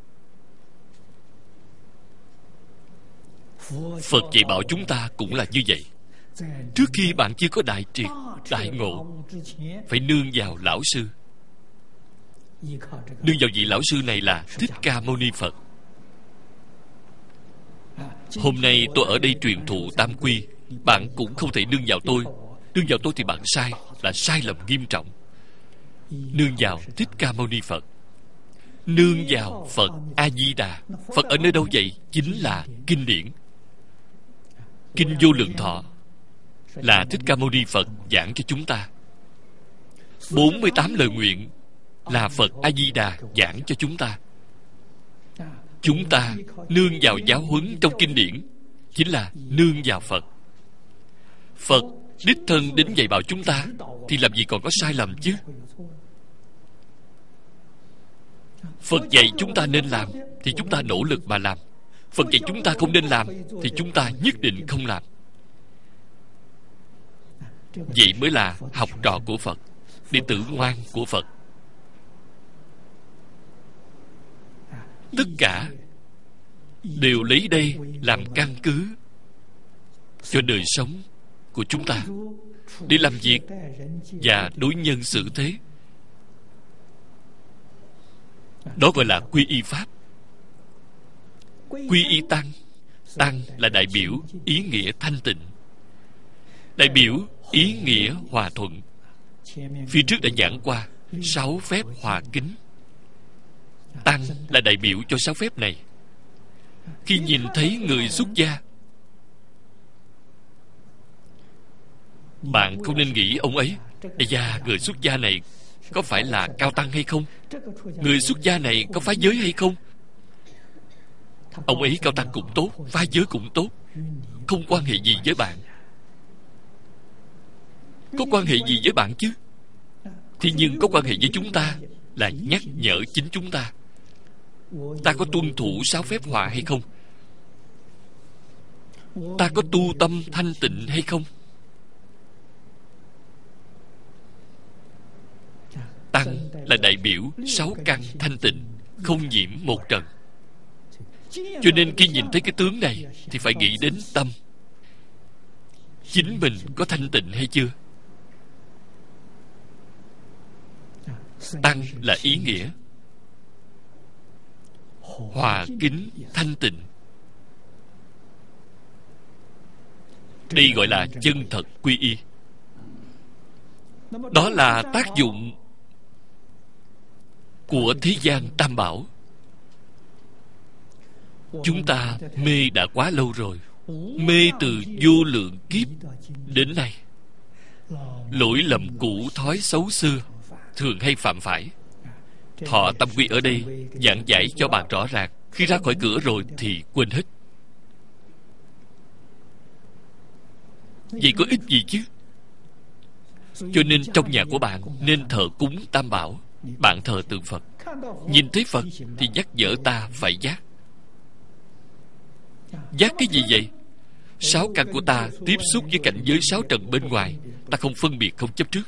Phật dạy bảo chúng ta cũng là như vậy. Trước khi bạn chưa có đại triệt, đại ngộ, phải nương vào lão sư. Nương vào vị lão sư này là Thích Ca Mâu Ni Phật. Hôm nay tôi ở đây truyền thụ tam quy. Bạn cũng không thể nương vào tôi. Nương vào tôi thì bạn sai, là sai lầm nghiêm trọng. Nương vào Thích Ca Mâu Ni Phật. Nương vào Phật A-di-đà. Phật ở nơi đâu vậy? Chính là kinh điển. Kinh Vô Lượng Thọ là Thích Ca Mâu Ni Phật giảng cho chúng ta. bốn mươi tám lời nguyện là Phật A-di-đà giảng cho chúng ta. Chúng ta nương vào giáo huấn trong kinh điển, chính là nương vào Phật. Phật đích thân đến dạy bảo chúng ta, thì làm gì còn có sai lầm chứ? Phật dạy chúng ta nên làm thì chúng ta nỗ lực mà làm. Phật dạy chúng ta không nên làm thì chúng ta nhất định không làm. Vậy mới là học trò của Phật, đệ tử ngoan của Phật. Tất cả đều lấy đây làm căn cứ cho đời sống của chúng ta, để làm việc và đối nhân xử thế. Đó gọi là quy y Pháp. Quy y Tăng. Tăng là đại biểu ý nghĩa thanh tịnh, đại biểu ý nghĩa hòa thuận. Phía trước đã giảng qua sáu phép hòa kính. Tăng là đại biểu cho sáu phép này. Khi nhìn thấy người xuất gia, bạn không nên nghĩ ông ấy, ây da, người xuất gia này có phải là cao tăng hay không? Người xuất gia này có phá giới hay không? Ông ấy cao tăng cũng tốt, phá giới cũng tốt, không quan hệ gì với bạn. Có quan hệ gì với bạn chứ? Thế nhưng có quan hệ với chúng ta, là nhắc nhở chính chúng ta. Ta có tuân thủ sáu phép hòa hay không? Ta có tu tâm thanh tịnh hay không? Tăng là đại biểu sáu căn thanh tịnh, không nhiễm một trần. Cho nên khi nhìn thấy cái tướng này thì phải nghĩ đến tâm. Chính mình có thanh tịnh hay chưa? Tăng là ý nghĩa hòa kính thanh tịnh. Đây gọi là chân thật quy y. Đó là tác dụng của thế gian tam bảo. Chúng ta mê đã quá lâu rồi, mê từ vô lượng kiếp đến nay. Lỗi lầm cũ thói xấu xưa thường hay phạm phải. Thọ tâm quy ở đây giảng giải cho bạn rõ ràng. Khi ra khỏi cửa rồi thì quên hết. Vậy có ích gì chứ? Cho nên trong nhà của bạn nên thờ cúng tam bảo. Bạn thờ tượng Phật, nhìn thấy Phật thì nhắc nhở ta phải giác. Giác cái gì vậy? Sáu căn của ta tiếp xúc với cảnh giới sáu trần bên ngoài, ta không phân biệt, không chấp trước.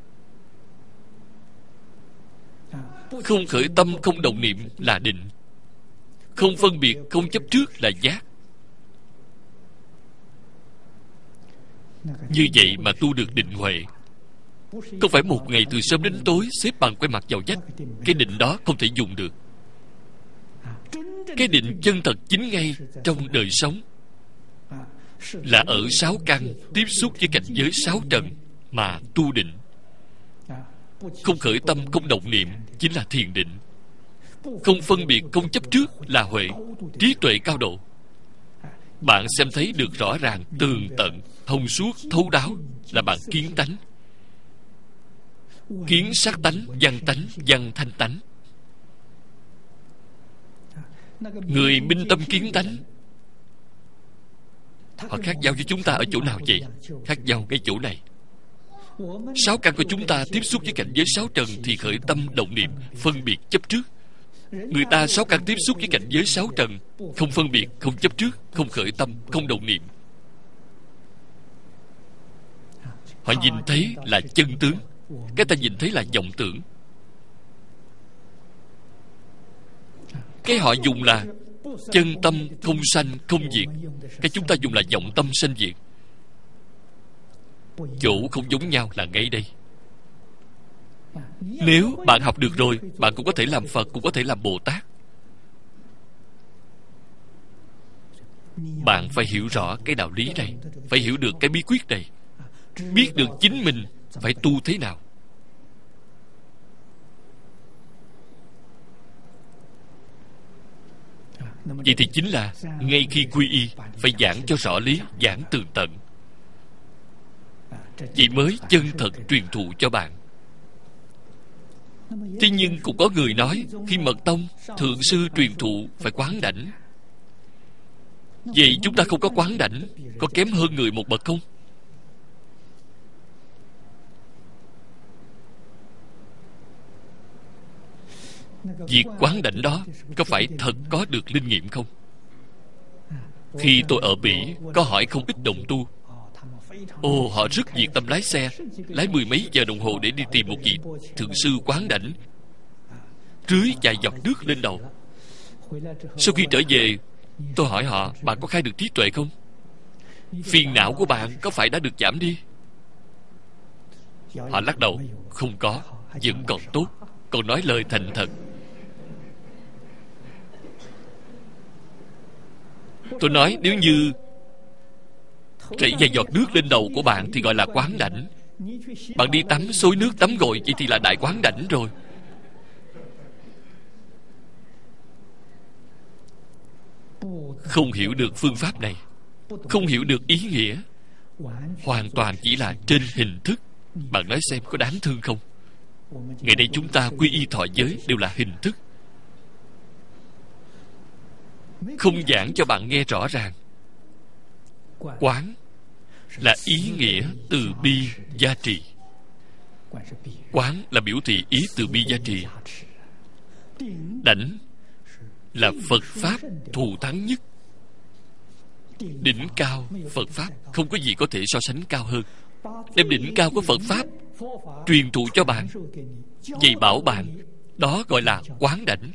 Không khởi tâm, không động niệm là định. Không phân biệt, không chấp trước là giác. Như vậy mà tu được định huệ. Không phải một ngày từ sớm đến tối xếp bằng quay mặt vào vách. Cái định đó không thể dùng được. Cái định chân thật chính ngay trong đời sống là ở sáu căn tiếp xúc với cảnh giới sáu trần mà tu định. Không khởi tâm, không động niệm chính là thiền định. Không phân biệt, không chấp trước là huệ, trí tuệ cao độ. Bạn xem thấy được rõ ràng, tường tận, thông suốt, thấu đáo là bạn kiến tánh. Kiến sát tánh, văn tánh, văn thanh tánh. Người minh tâm kiến tánh, họ khác nhau với chúng ta ở chỗ nào vậy? Khác nhau cái chỗ này. Sáu căn của chúng ta tiếp xúc với cảnh giới sáu trần thì khởi tâm động niệm, phân biệt chấp trước. Người ta sáu căn tiếp xúc với cảnh giới sáu trần, không phân biệt, không chấp trước, không khởi tâm, không động niệm. Họ nhìn thấy là chân tướng, cái ta nhìn thấy là vọng tưởng. Cái họ dùng là chân tâm không sanh không diệt, cái chúng ta dùng là vọng tâm sanh diệt. Chỗ không giống nhau là ngay đây. Nếu bạn học được rồi, bạn cũng có thể làm Phật, cũng có thể làm Bồ Tát. Bạn phải hiểu rõ cái đạo lý này, phải hiểu được cái bí quyết này, biết được chính mình phải tu thế nào. Vậy thì chính là ngay khi quy y phải giảng cho rõ lý, giảng tường tận. Vậy mới chân thật truyền thụ cho bạn. Thế nhưng cũng có người nói khi mật tông thượng sư truyền thụ phải quán đảnh. Vậy chúng ta không có quán đảnh, có kém hơn người một bậc không? việc quán đảnh đó có phải thật có được linh nghiệm không? Khi tôi ở Bỉ có hỏi không ít đồng tu. Ồ, họ rất nhiệt tâm lái xe, lái mười mấy giờ đồng hồ để đi tìm một vị thượng sư quán đảnh, rưới vài giọt nước lên đầu. Sau khi trở về, tôi hỏi họ: bạn có khai được trí tuệ không? Phiền não của bạn có phải đã được giảm đi? Họ lắc đầu: không có, vẫn còn tốt, còn nói lời thành thật. Tôi nói nếu như chảy vài giọt nước lên đầu của bạn thì gọi là quán đảnh. Bạn đi tắm xối nước tắm gội, vậy thì là đại quán đảnh rồi. Không hiểu được phương pháp này, không hiểu được ý nghĩa, hoàn toàn chỉ là trên hình thức. Bạn nói xem có đáng thương không? Ngày nay chúng ta quy y thọ giới đều là hình thức, không giảng cho bạn nghe rõ ràng. Quán là ý nghĩa từ bi gia trì. Quán là biểu thị ý từ bi gia trì. Đảnh là Phật Pháp thù thắng nhất, đỉnh cao Phật Pháp. Không có gì có thể so sánh cao hơn. Đem đỉnh cao của Phật Pháp truyền thụ cho bạn, dạy bảo bạn, đó gọi là quán đảnh.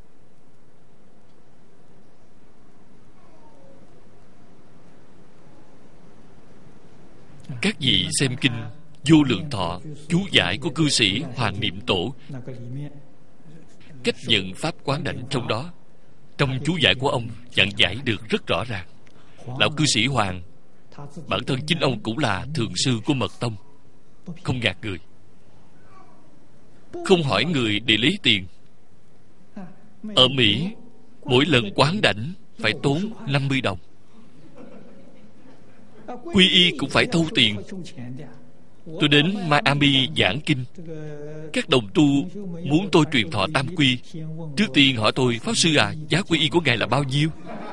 Các vị xem kinh Vô Lượng Thọ, chú giải của cư sĩ Hoàng Niệm Tổ, cách nhận pháp quán đảnh trong đó, trong chú giải của ông giảng giải được rất rõ ràng. Lão cư sĩ Hoàng, bản thân chính ông cũng là thượng sư của Mật Tông, không gạt người, không hỏi người để lấy tiền. Ở Mỹ, mỗi lần quán đảnh phải tốn năm mươi đồng. Quy y cũng phải thâu tiền. Tôi đến Miami giảng kinh, các đồng tu muốn tôi truyền thọ tam quy. Trước tiên hỏi tôi: Pháp sư à, giá quy y của ngài là bao nhiêu?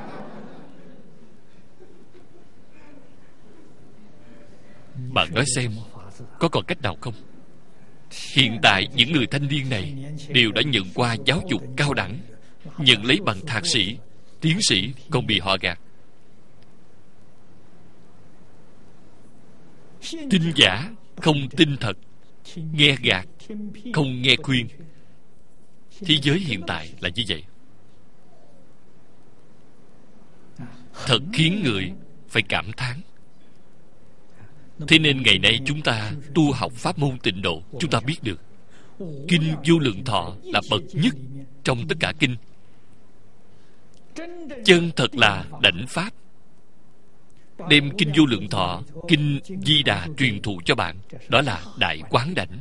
Bạn nói xem, có còn cách nào không? Hiện tại những người thanh niên này đều đã nhận qua giáo dục cao đẳng, nhận lấy bằng thạc sĩ, tiến sĩ, còn bị họ gạt. Tin giả không tin thật, nghe gạt không nghe khuyên. Thế giới hiện tại là như vậy, thật khiến người phải cảm thán. Thế nên ngày nay chúng ta tu học pháp môn Tịnh Độ, chúng ta biết được kinh Vô Lượng Thọ là bậc nhất trong tất cả kinh. Chân thật là đảnh pháp. Đem kinh Vô Lượng Thọ, kinh Di Đà truyền thụ cho bạn, đó là đại quán đảnh.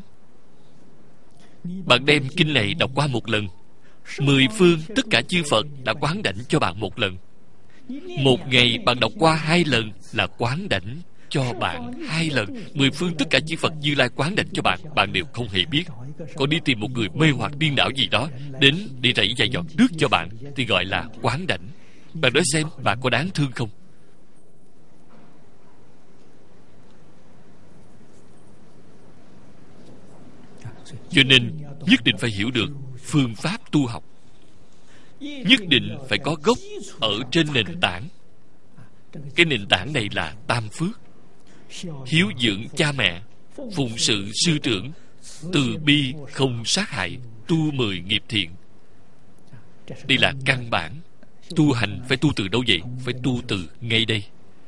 Bạn đem kinh này đọc qua một lần, mười phương tất cả chư Phật đã quán đảnh cho bạn một lần. Một ngày bạn đọc qua hai lần là quán đảnh cho bạn hai lần. Mười phương tất cả chư Phật Như Lai quán đảnh cho bạn, bạn đều không hề biết. Còn đi tìm một người mê hoặc điên đảo gì đó đến để rảy vài giọt nước cho bạn thì gọi là quán đảnh. Bạn nói xem, bạn có đáng thương không? Cho nên nhất định phải hiểu được phương pháp tu học, nhất định phải có gốc ở trên nền tảng. Cái nền tảng này là tam phước: hiếu dưỡng cha mẹ, phụng sự sư trưởng, từ bi không sát hại, tu mười nghiệp thiện. Đây là căn bản. Tu hành phải tu từ đâu vậy? Phải tu từ ngay đây.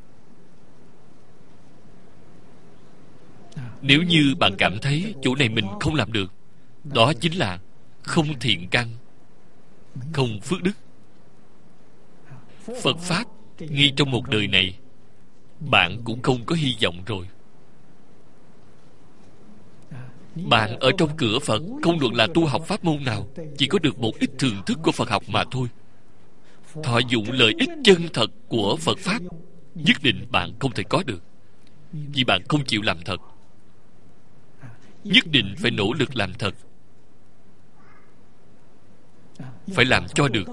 Nếu như bạn cảm thấy chỗ này mình không làm được, đó chính là không thiện căn, không phước đức. Phật Pháp ngay trong một đời này bạn cũng không có hy vọng rồi. Bạn ở trong cửa Phật, không luận là tu học pháp môn nào, chỉ có được một ít thưởng thức của Phật học mà thôi. Thọ dụng lợi ích chân thật của Phật Pháp, nhất định bạn không thể có được, vì bạn không chịu làm thật. Nhất định phải nỗ lực làm thật, phải làm cho được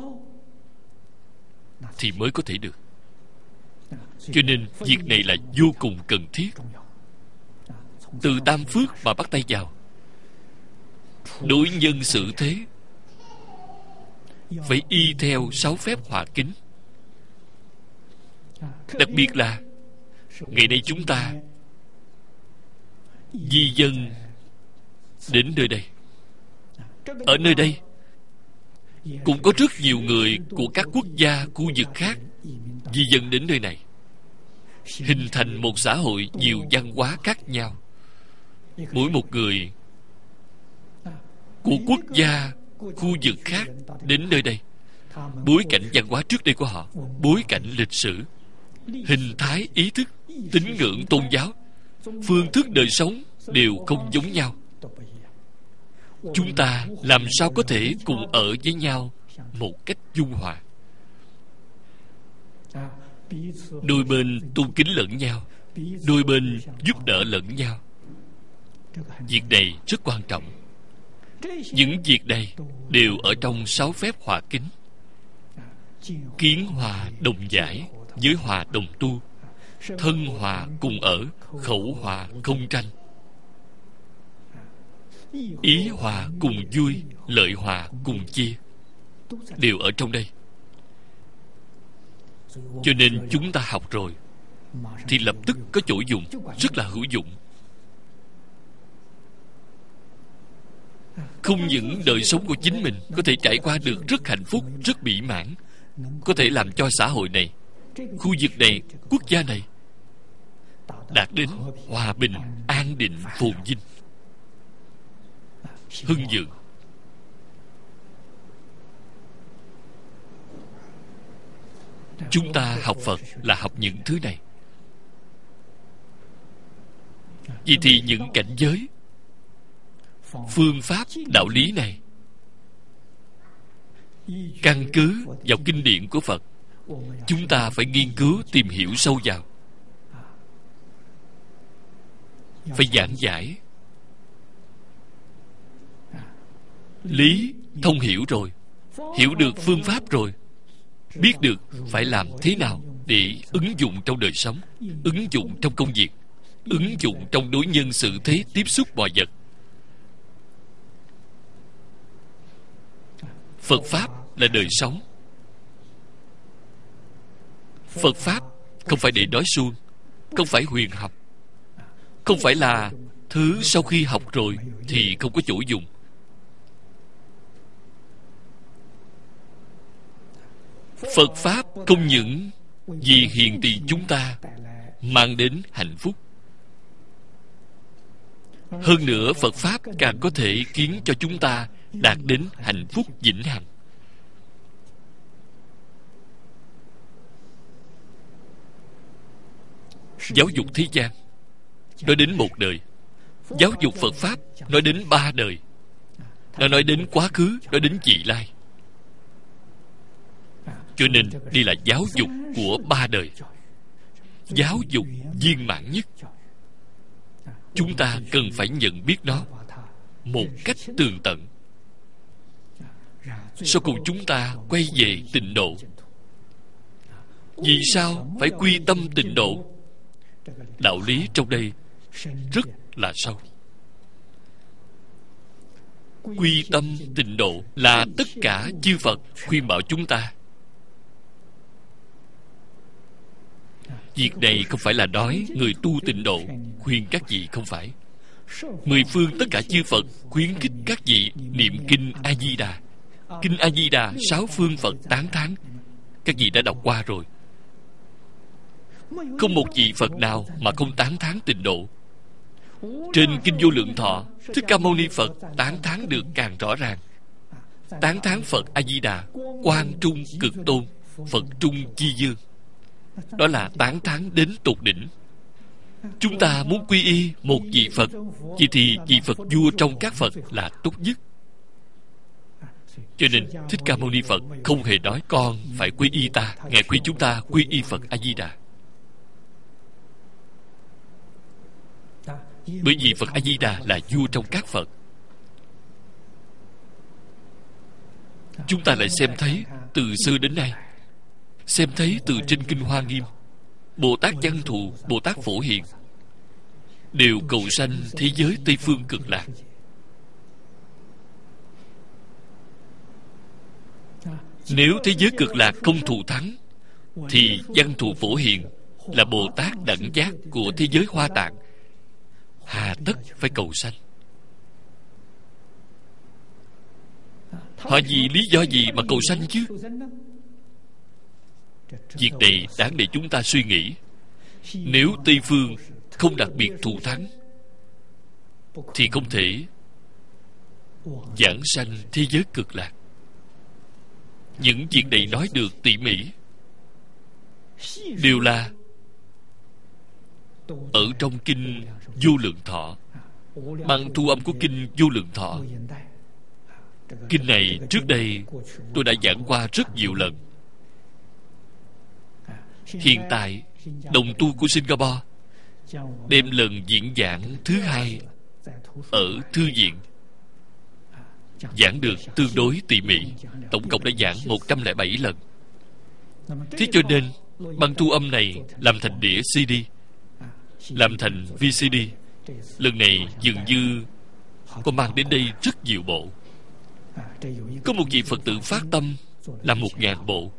thì mới có thể được. Cho nên việc này là vô cùng cần thiết. Từ tam phước mà bắt tay vào. Đối nhân xử thế, phải y theo sáu phép hòa kính. Đặc biệt là ngày nay chúng ta di dân đến nơi đây. Ở nơi đây cũng có rất nhiều người của các quốc gia, khu vực khác di dân đến nơi này, hình thành một xã hội nhiều văn hóa khác nhau. Mỗi một người của quốc gia, khu vực khác đến nơi đây, bối cảnh văn hóa trước đây của họ, bối cảnh lịch sử, hình thái ý thức, tín ngưỡng tôn giáo, phương thức đời sống đều không giống nhau. Chúng ta làm sao có thể cùng ở với nhau một cách dung hòa? Đôi bên tôn kính lẫn nhau, đôi bên giúp đỡ lẫn nhau. Việc này rất quan trọng. Những việc này đều ở trong sáu phép hòa kính. Kiến hòa đồng giải, giới hòa đồng tu, thân hòa cùng ở, khẩu hòa không tranh, ý hòa cùng vui, lợi hòa cùng chia, đều ở trong đây. Cho nên chúng ta học rồi thì lập tức có chỗ dùng, rất là hữu dụng. Không những đời sống của chính mình có thể trải qua được rất hạnh phúc, rất mỹ mãn, có thể làm cho xã hội này, khu vực này, quốc gia này đạt đến hòa bình, an định, phồn vinh, hưng vượng. Chúng ta học Phật là học những thứ này. Vậy thì những cảnh giới, phương pháp, đạo lý này căn cứ vào kinh điển của Phật, chúng ta phải nghiên cứu tìm hiểu sâu vào, phải giảng giải. Lý thông hiểu rồi, hiểu được phương pháp rồi, biết được phải làm thế nào để ứng dụng trong đời sống, ứng dụng trong công việc, ứng dụng trong đối nhân xử thế, tiếp xúc mọi vật. Phật Pháp là đời sống. Phật Pháp không phải để nói suông, không phải huyền học, không phải là thứ sau khi học rồi thì không có chỗ dùng. Phật Pháp không những vì hiền tỳ chúng ta mang đến hạnh phúc, hơn nữa Phật Pháp càng có thể khiến cho chúng ta đạt đến hạnh phúc vĩnh hằng. Giáo dục thế gian nói đến một đời, giáo dục Phật Pháp nói đến ba đời. Nó nói đến quá khứ, nói đến vị lai. Cho nên đây là giáo dục của ba đời, giáo dục viên mãn nhất. Chúng ta cần phải nhận biết nó một cách tường tận. Sau cùng chúng ta quay về tịnh độ. Vì sao phải quy tâm tịnh độ? Đạo lý trong đây rất là sâu. Quy tâm tịnh độ là tất cả chư Phật khuyên bảo chúng ta. Việc này không phải là nói người tu tịnh độ khuyên các vị, không phải. Mười phương tất cả chư Phật khuyến khích các vị niệm kinh A Di Đà. Kinh A Di Đà sáu phương Phật tán thán, các vị đã đọc qua rồi. Không một vị Phật nào mà không tán thán tịnh độ. Trên kinh Vô Lượng Thọ, Thích Ca Mâu Ni Phật tán thán được càng rõ ràng. Tán thán Phật A Di Đà quang trung cực tôn, Phật trung chi dương. Đó là tán thán đến tột đỉnh. Chúng ta muốn quy y một vị Phật, vậy thì vị Phật vua trong các Phật là tốt nhất. Cho nên Thích Ca Mâu Ni Phật không hề nói con phải quy y ta. Ngài khuyên chúng ta quy y Phật A Di Đà. Bởi vì Phật A Di Đà là vua trong các Phật. Chúng ta lại xem thấy từ xưa đến nay, xem thấy từ trên kinh Hoa Nghiêm, Bồ Tát Văn Thù, Bồ Tát Phổ Hiền đều cầu sanh thế giới Tây Phương Cực Lạc. Nếu thế giới cực lạc không thù thắng, thì văn thù phổ hiền là Bồ Tát đẳng giác của thế giới Hoa Tạng, hà tất phải cầu sanh? Họ vì lý do gì mà cầu sanh chứ? Việc này đáng để chúng ta suy nghĩ. Nếu Tây Phương không đặc biệt thù thắng, thì không thể giảng sanh thế giới cực lạc. Những việc này nói được tỉ mỉ đều là ở trong kinh Vô Lượng Thọ, bằng thu âm của kinh Vô Lượng Thọ. Kinh này trước đây tôi đã giảng qua rất nhiều lần. Hiện tại đồng tu của Singapore đem lần diễn giảng thứ hai ở thư viện, giảng được tương đối tỉ mỉ. Tổng cộng đã giảng một trăm lẻ bảy lần. Thế cho nên băng thu âm này làm thành đĩa xê đê, làm thành vê xê đê. Lần này dường như có mang đến đây rất nhiều bộ. Có một vị Phật tử phát tâm làm một ngàn bộ.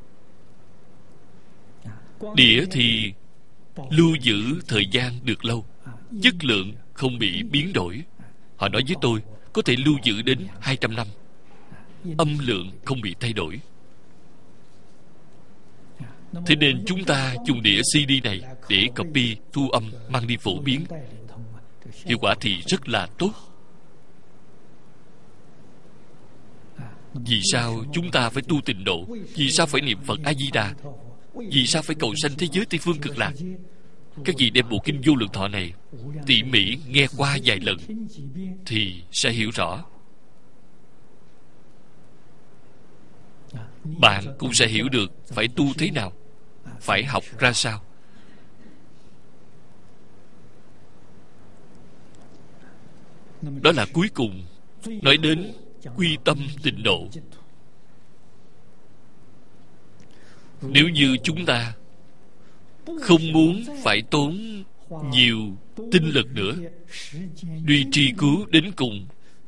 Đĩa thì lưu giữ thời gian được lâu, chất lượng không bị biến đổi. Họ nói với tôi có thể lưu giữ đến hai trăm năm, âm lượng không bị thay đổi. Thế nên chúng ta dùng đĩa xê đê này để copy, thu âm, mang đi phổ biến. Hiệu quả thì rất là tốt. Vì sao chúng ta phải tu tịnh độ? Vì sao phải niệm Phật A-di-đà? Vì sao phải cầu sanh thế giới Tây Phương cực lạc? Các vị đem bộ kinh Vô Lượng Thọ này tỉ mỉ nghe qua vài lần thì sẽ hiểu rõ. Bạn cũng sẽ hiểu được phải tu thế nào, phải học ra sao. Đó là cuối cùng nói đến quy tâm tịnh độ. Nếu như chúng ta không muốn phải tốn nhiều tinh lực nữa đi tri cứu đến cùng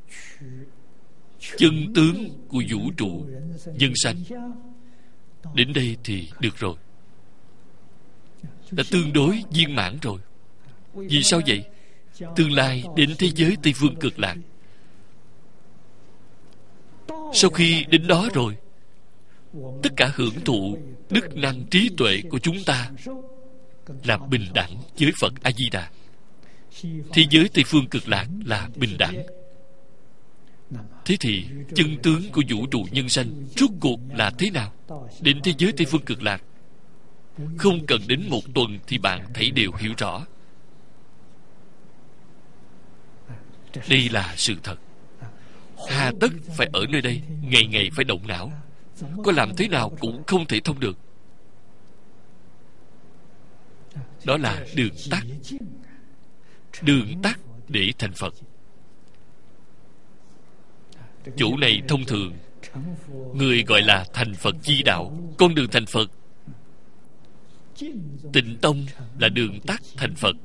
chân tướng của vũ trụ nhân sanh, đến đây thì được rồi, đã tương đối viên mãn rồi. Vì sao vậy? Tương lai đến thế giới Tây Phương cực lạc, sau khi đến đó rồi, tất cả hưởng thụ đức năng trí tuệ của chúng ta là bình đẳng với Phật A-di-đà. Thế giới Tây Phương cực lạc là bình đẳng. Thế thì chân tướng của vũ trụ nhân sanh rốt cuộc là thế nào? Đến thế giới Tây Phương cực lạc, không cần đến một tuần thì bạn thấy đều hiểu rõ. Đây là sự thật. Hà tất phải ở nơi đây, ngày ngày phải động não, có làm thế nào cũng không thể thông được. Đó là đường tắt. Đường tắt để thành Phật. Chỗ này thông thường người gọi là thành Phật chi đạo. Con đường thành Phật, Tịnh tông là đường tắt thành Phật.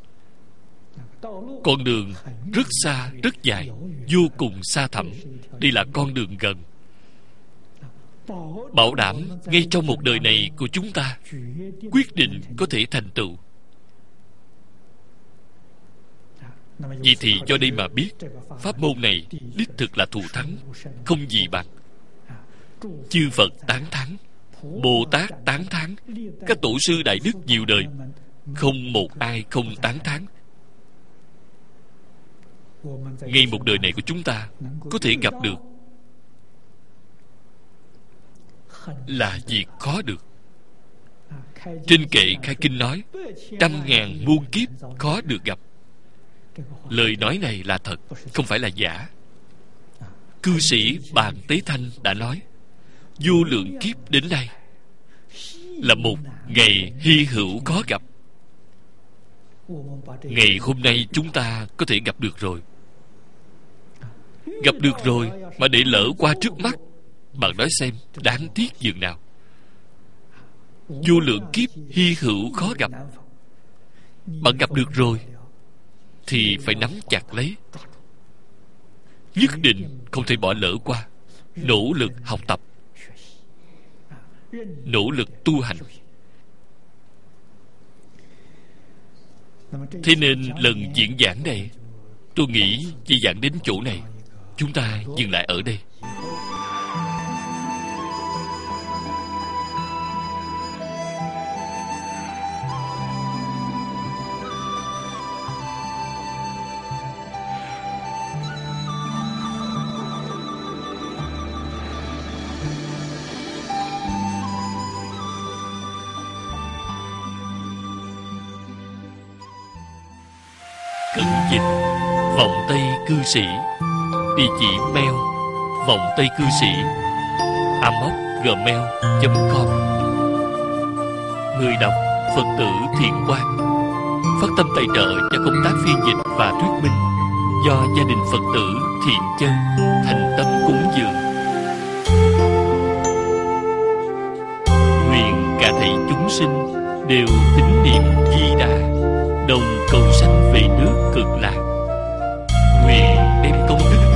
Con đường rất xa, rất dài, vô cùng xa thẳm. Đây là con đường gần. Bảo đảm ngay trong một đời này của chúng ta quyết định có thể thành tựu. Vì thì do đây mà biết pháp môn này đích thực là thù thắng, không gì bằng. Chư Phật tán thán, Bồ Tát tán thán, các tổ sư đại đức nhiều đời, không một ai không tán thán. Ngay một đời này của chúng ta có thể gặp được là việc khó được. Trên kệ khai kinh nói trăm ngàn muôn kiếp khó được gặp. Lời nói này là thật, không phải là giả. Cư sĩ Bàn Tế Thanh đã nói vô lượng kiếp đến đây là một ngày hy hữu khó gặp. Ngày hôm nay chúng ta có thể gặp được rồi. Gặp được rồi mà để lỡ qua trước mắt, bạn nói xem đáng tiếc dường nào. Vô lượng kiếp hy hữu khó gặp. Bạn gặp được rồi thì phải nắm chặt lấy, nhất định không thể bỏ lỡ qua. Nỗ lực học tập, nỗ lực tu hành. Thế nên lần diễn giảng này, tôi nghĩ chỉ giảng đến chỗ này, chúng ta dừng lại ở đây. Cận dịch vọng tây cư sĩ. Địa chỉ mail vọng tây cư sĩ a m o c gmail chấm com. Người đọc Phật tử Thiện Quang. Phát tâm tài trợ cho công tác phiên dịch và thuyết minh do gia đình Phật tử Thiện Chân thành tâm cúng dường. Nguyện cả thảy chúng sinh đều tín niệm Di Đà, đồng cầu sanh về nước Cực Lạc. Nguyện đem công đức